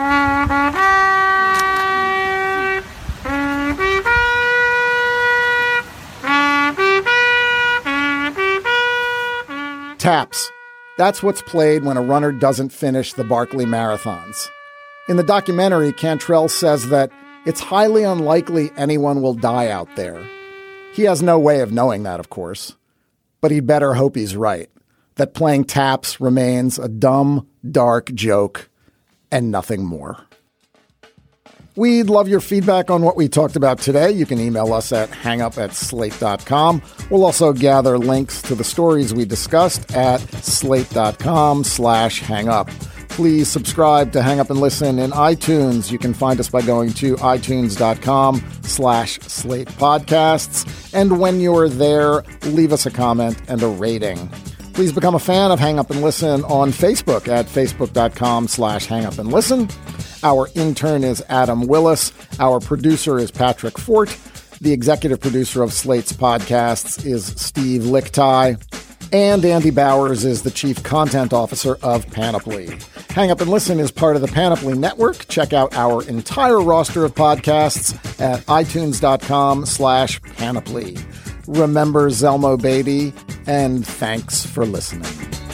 Taps. That's what's played when a runner doesn't finish the Barkley marathons. In the documentary, Cantrell says that it's highly unlikely anyone will die out there. He has no way of knowing that, of course. But he'd better hope he's right, that playing taps remains a dumb, dark joke and nothing more. We'd love your feedback on what we talked about today. You can email us at hangup@slate.com. We'll also gather links to the stories we discussed at slate.com/hangup. Please subscribe to Hang Up and Listen in iTunes. You can find us by going to itunes.com/Slate Podcasts. And when you're there, leave us a comment and a rating. Please become a fan of Hang Up and Listen on Facebook at facebook.com/hangupandlisten. Our intern is Adam Willis. Our producer is Patrick Fort. The executive producer of Slate's podcasts is Steve Lickteig. And Andy Bowers is the chief content officer of Panoply. Hang Up and Listen is part of the Panoply Network. Check out our entire roster of podcasts at itunes.com/Panoply. Remember Zelmo Beatty, and thanks for listening.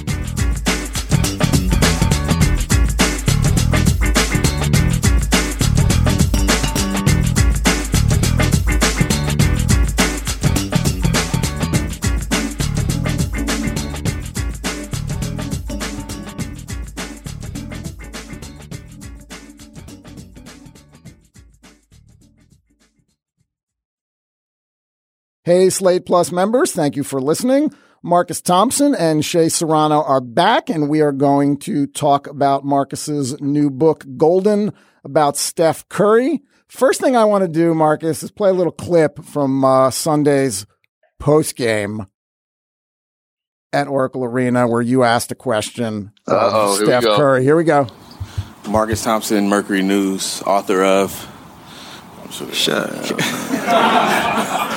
Hey, Slate Plus members, thank you for listening. Marcus Thompson and Shea Serrano are back, and we are going to talk about Marcus's new book, Golden, about Steph Curry. First thing I want to do, Marcus, is play a little clip from Sunday's postgame at Oracle Arena where you asked a question of Steph Curry. Here we go. Marcus Thompson, Mercury News, author of... Shut up.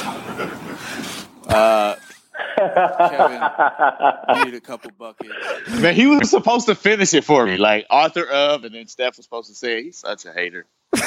Kevin needed a couple buckets. Man, he was supposed to finish it for me, like author of, and then Steph was supposed to say he's such a hater.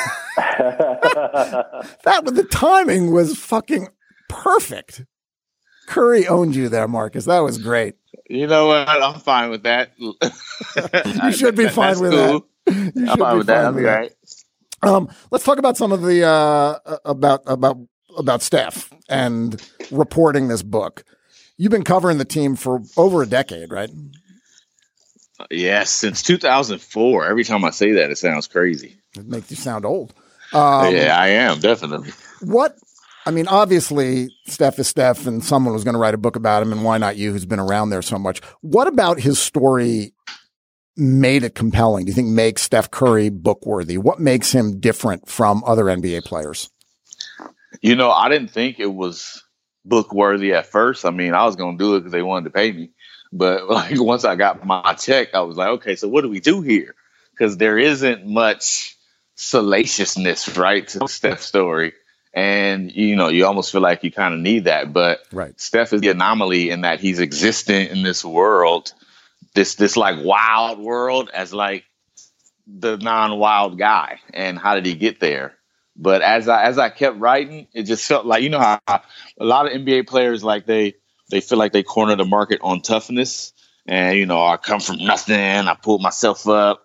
The timing was fucking perfect. Curry owned you there, Marcus. That was great. You know what? I'm fine with that. You should be fine with that. I'm fine with that. I'll be right. Let's talk about some of the about Steph and reporting this book. You've been covering the team for over a decade, right? Yes, since 2004. Every time I say that, it sounds crazy. It makes you sound old. Yeah, I am, definitely. Obviously, Steph is Steph, and someone was going to write a book about him, and why not you, who's been around there so much? What about his story made it compelling? Do you think makes Steph Curry book-worthy? What makes him different from other NBA players? You know, I didn't think it was book worthy at first. I mean, I was going to do it because they wanted to pay me. But like once I got my check, I was like, okay, so what do we do here? Because there isn't much salaciousness, right, to Steph's story. And, you know, you almost feel like you kind of need that. But Steph is the anomaly in that he's existent in this world, this like wild world as like the non-wild guy. And how did he get there? But as I kept writing, it just felt like, you know how a lot of NBA players, like they feel like they corner the market on toughness. And, you know, I come from nothing. I pulled myself up.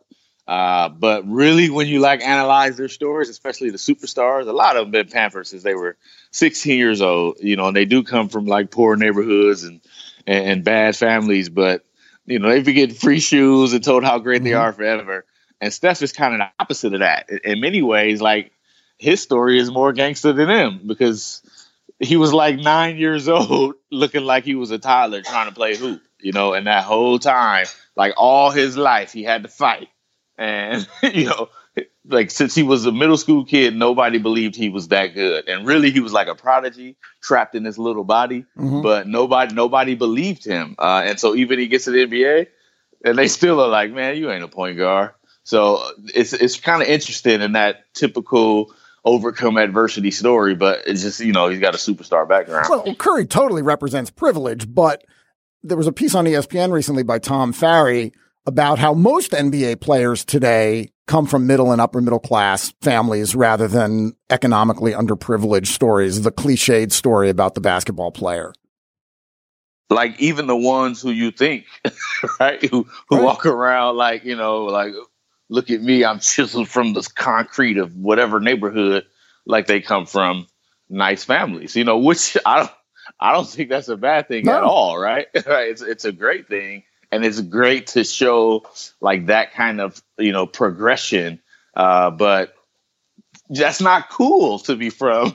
But really, when you analyze their stories, especially the superstars, a lot of them been pampered since they were 16 years old, and they do come from poor neighborhoods and bad families, but they be getting free shoes and told how great they are forever. And Steph is kind of the opposite of that. In many ways, his story is more gangster than them because he was 9 years old looking like he was a toddler trying to play hoop, and that whole time, all his life, he had to fight. And, since he was a middle school kid, nobody believed he was that good. And really, he was like a prodigy trapped in this little body, but nobody believed him. And so even he gets to the NBA and they still are like, man, you ain't a point guard. So it's kind of interesting in that typical overcome adversity story, but it's just, he's got a superstar background. Well, Curry totally represents privilege, but there was a piece on ESPN recently by Tom Farrey about how most NBA players today come from middle and upper middle class families rather than economically underprivileged stories, the cliched story about the basketball player. Even the ones who you think, right? Who walk around look at me, I'm chiseled from this concrete of whatever neighborhood they come from, nice families, which I don't think that's a bad thing at all, right? It's a great thing. And it's great to show that kind of, progression. But that's not cool to be from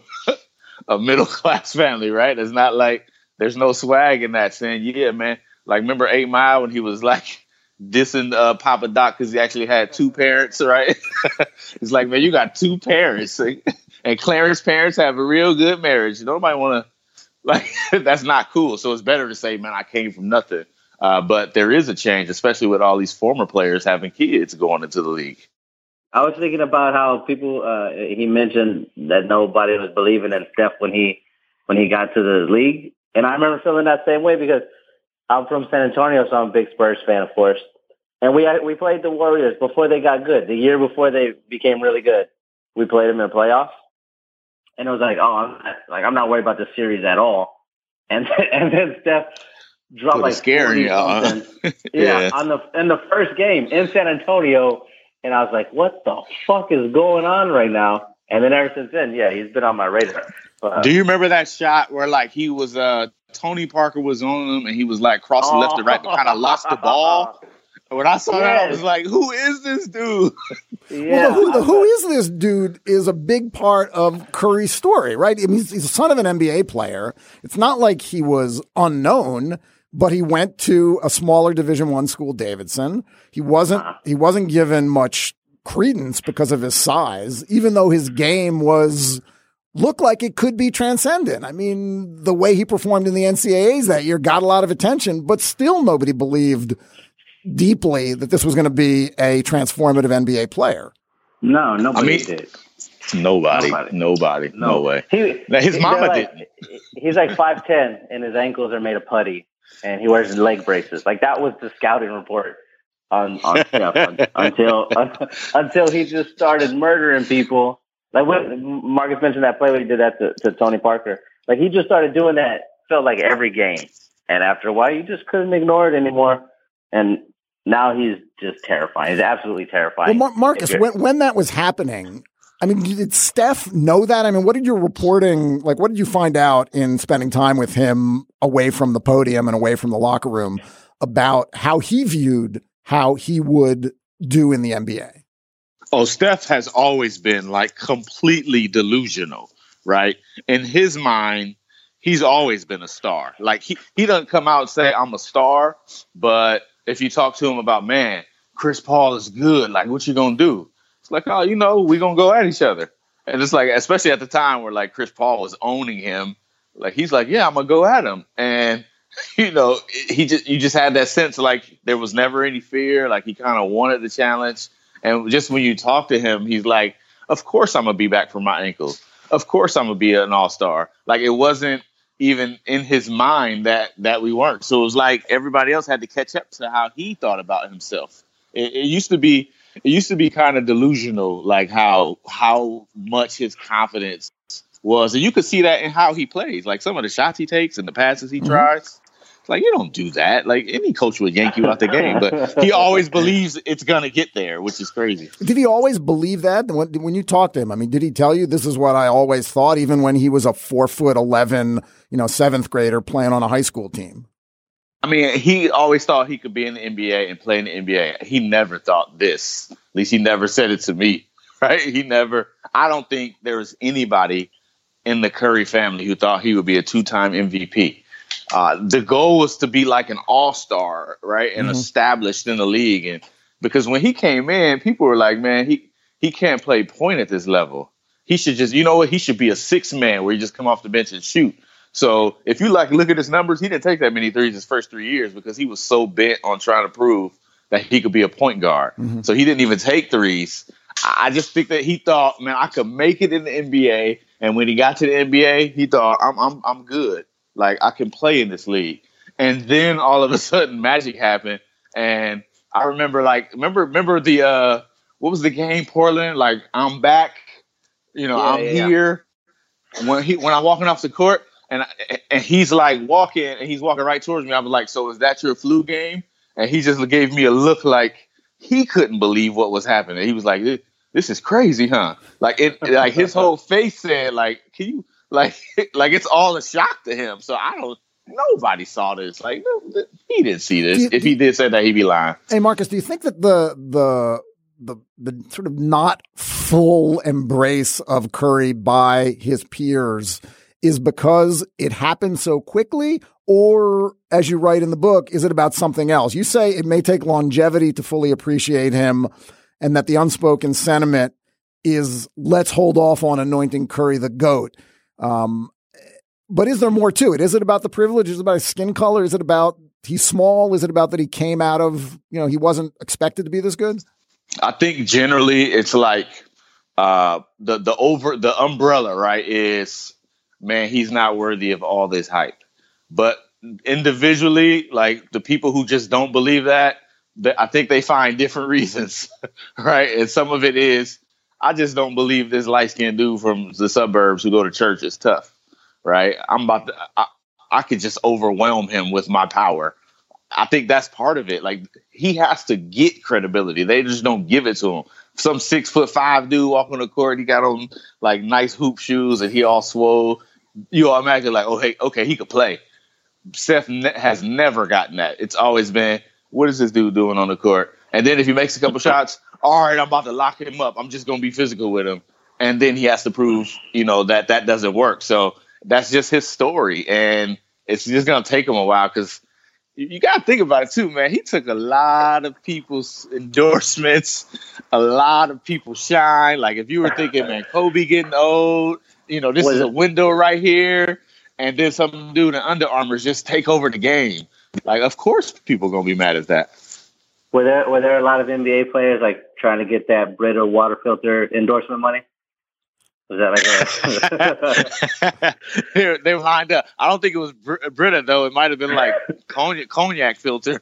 a middle class family, right? It's not there's no swag in that saying, yeah, man. Remember 8 Mile when he was dissing Papa Doc because he actually had two parents, right? It's man, you got two parents. And Clarence's parents have a real good marriage. Nobody want to, that's not cool. So it's better to say, man, I came from nothing. But there is a change, especially with all these former players having kids going into the league. I was thinking about how people, he mentioned that nobody was believing in Steph when he got to the league. And I remember feeling that same way because I'm from San Antonio, so I'm a big Spurs fan, of course. And we played the Warriors before they got good. The year before they became really good, we played them in the playoffs. And it was I'm not worried about the series at all. And then Steph dropped scary, yeah, in the first game in San Antonio, and I was like, "What the fuck is going on right now?" And then ever since then, yeah, he's been on my radar. Do you remember that shot where he was Tony Parker was on him and he was crossing left to right, but kind of lost the ball? When I saw that, I was like, "Who is this dude?" Yeah, well, who is this dude is a big part of Curry's story, right? I mean, he's the son of an NBA player. It's not like he was unknown. But he went to a smaller Division I school, Davidson. He wasn't given much credence because of his size, even though his game looked like it could be transcendent. I mean, the way he performed in the NCAAs that year got a lot of attention, but still nobody believed deeply that this was going to be a transformative NBA player. No, nobody did. Nobody. No way. His mama didn't. He's 5'10", and his ankles are made of putty. And he wears leg braces. That was the scouting report on Steph until he just started murdering people. When Marcus mentioned that play when he did that to Tony Parker. He just started doing that, felt like every game. And after a while, you just couldn't ignore it anymore. And now he's just terrifying. He's absolutely terrifying. Well, Marcus, when that was happening, I mean, did Steph know that? I mean, what did your reporting, what did you find out in spending time with him away from the podium and away from the locker room about how he viewed how he would do in the NBA? Oh, Steph has always been completely delusional, right? In his mind, he's always been a star. He doesn't come out and say, I'm a star, but if you talk to him about, man, Chris Paul is good, what you gonna do? It's we're going to go at each other. And it's especially at the time where Chris Paul was owning him, he's yeah, I'm going to go at him. And, you just had that sense there was never any fear. He kind of wanted the challenge. And just when you talk to him, he's of course I'm going to be back from my ankles. Of course I'm going to be an all-star. It wasn't even in his mind that we weren't. So it was everybody else had to catch up to how he thought about himself. It used to be kind of delusional, how much his confidence was. And you could see that in how he plays, some of the shots he takes and the passes he tries. It's like, you don't do that. Like, any coach would yank you out the game, but he always believes it's going to get there, which is crazy. Did he always believe that? When you talked to him, I mean, did he tell you this is what I always thought, even when he was a 4'11", seventh grader playing on a high school team? I mean, he always thought he could be in the NBA and play in the NBA. He never thought this. At least he never said it to me, right? I don't think there was anybody in the Curry family who thought he would be a 2-time MVP. The goal was to be like an all-star, right, and established in the league. And because when he came in, people were like, man, he can't play point at this level. He should just, he should be a 6-man where he just come off the bench and shoot. So if you look at his numbers, he didn't take that many threes his first 3 years because he was so bent on trying to prove that he could be a point guard. So he didn't even take threes. I just think that he thought, man, I could make it in the NBA. And when he got to the NBA, he thought, I'm good. Like, I can play in this league. And then all of a sudden magic happened. And I remember remember the what was the game, Portland? Like, I'm back, I'm here. When I'm walking off the court and he's like walking and he's walking right towards me, I was like, so is that your flu game? And he just gave me a look like he couldn't believe what was happening. He was like, this is crazy, huh? Like his whole face said, like, can you like it's all a shock to him. So nobody saw this. Like, no, he didn't see this. If he did say that, he'd be lying. Hey, Marcus, do you think that the sort of not full embrace of Curry by his peers is because it happened so quickly? Or, as you write in the book, is it about something else? You say it may take longevity to fully appreciate him, and that the unspoken sentiment is let's hold off on anointing Curry the GOAT. But is there more to it? Is it about the privilege? Is it about his skin color? Is it about he's small? Is it about that he came out of, he wasn't expected to be this good? I think generally it's like the umbrella, right, is, man, he's not worthy of all this hype. But individually, like the people who just don't believe that, I think they find different reasons, right? And some of it is, I just don't believe this light-skinned dude from the suburbs who go to church is tough, right? I could just overwhelm him with my power. I think that's part of it. Like, he has to get credibility. They just don't give it to him. Some 6'5" dude walking the court, he got on like nice hoop shoes and he all swole. You all imagine like, oh, hey, okay, he could play. Steph has never gotten that. It's always been, what is this dude doing on the court? And then if he makes a couple shots, all right, I'm about to lock him up. I'm just going to be physical with him. And then he has to prove, that doesn't work. So that's just his story. And it's just going to take him a while because you got to think about it too, man. He took a lot of people's endorsements, a lot of people's shine. Like if you were thinking, man, Kobe getting old, this is a window right here. And then some dude in Under Armour just take over the game. Like, of course people are going to be mad at that. Were there a lot of NBA players like trying to get that Brita water filter endorsement money? Was that like they lined up? I don't think it was Brita though. It might have been like cognac filter.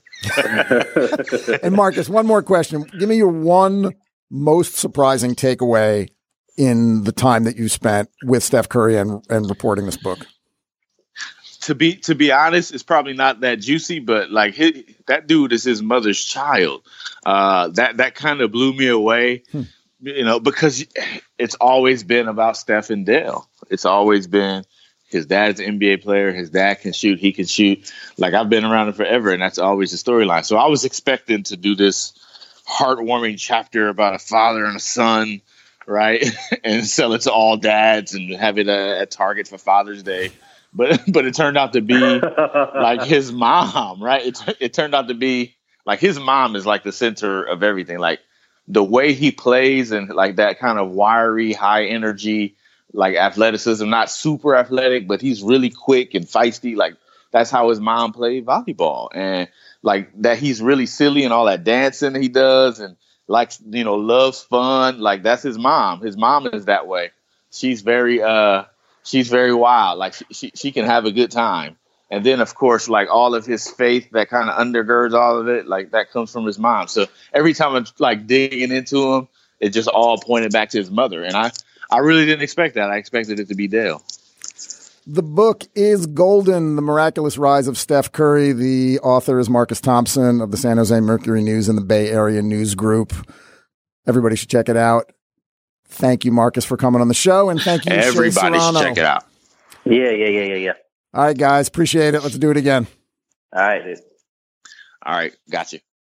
And Marcus, one more question. Give me your one most surprising takeaway in the time that you spent with Steph Curry and reporting this book. To be honest, it's probably not that juicy, but like that dude is his mother's child. That kind of blew me away, because it's always been about Steph and Dale. It's always been his dad's an NBA player. His dad can shoot. He can shoot. Like I've been around him forever, and that's always the storyline. So I was expecting to do this heartwarming chapter about a father and a son, right? And sell it to all dads and have it at Target for Father's Day. But it turned out to be like his mom, right? It turned out to be like his mom is like the center of everything. Like the way he plays and like that kind of wiry, high energy, like athleticism, not super athletic, but he's really quick and feisty. Like that's how his mom played volleyball. And like that he's really silly and all that dancing he does and likes, loves fun. Like that's his mom. His mom is that way. She's very wild. Like she can have a good time. And then, of course, like all of his faith that kind of undergirds all of it, like that comes from his mom. So every time I'm like digging into him, it just all pointed back to his mother. And I really didn't expect that. I expected it to be Dale. The book is golden, The Miraculous Rise of Steph Curry. The author is Marcus Thompson of the San Jose Mercury News and the Bay Area News Group. Everybody should check it out. Thank you, Marcus, for coming on the show, and thank you, Everybody Shea should check it out. Yeah. All right, guys. Appreciate it. Let's do it again. All right, dude. All right. Got you.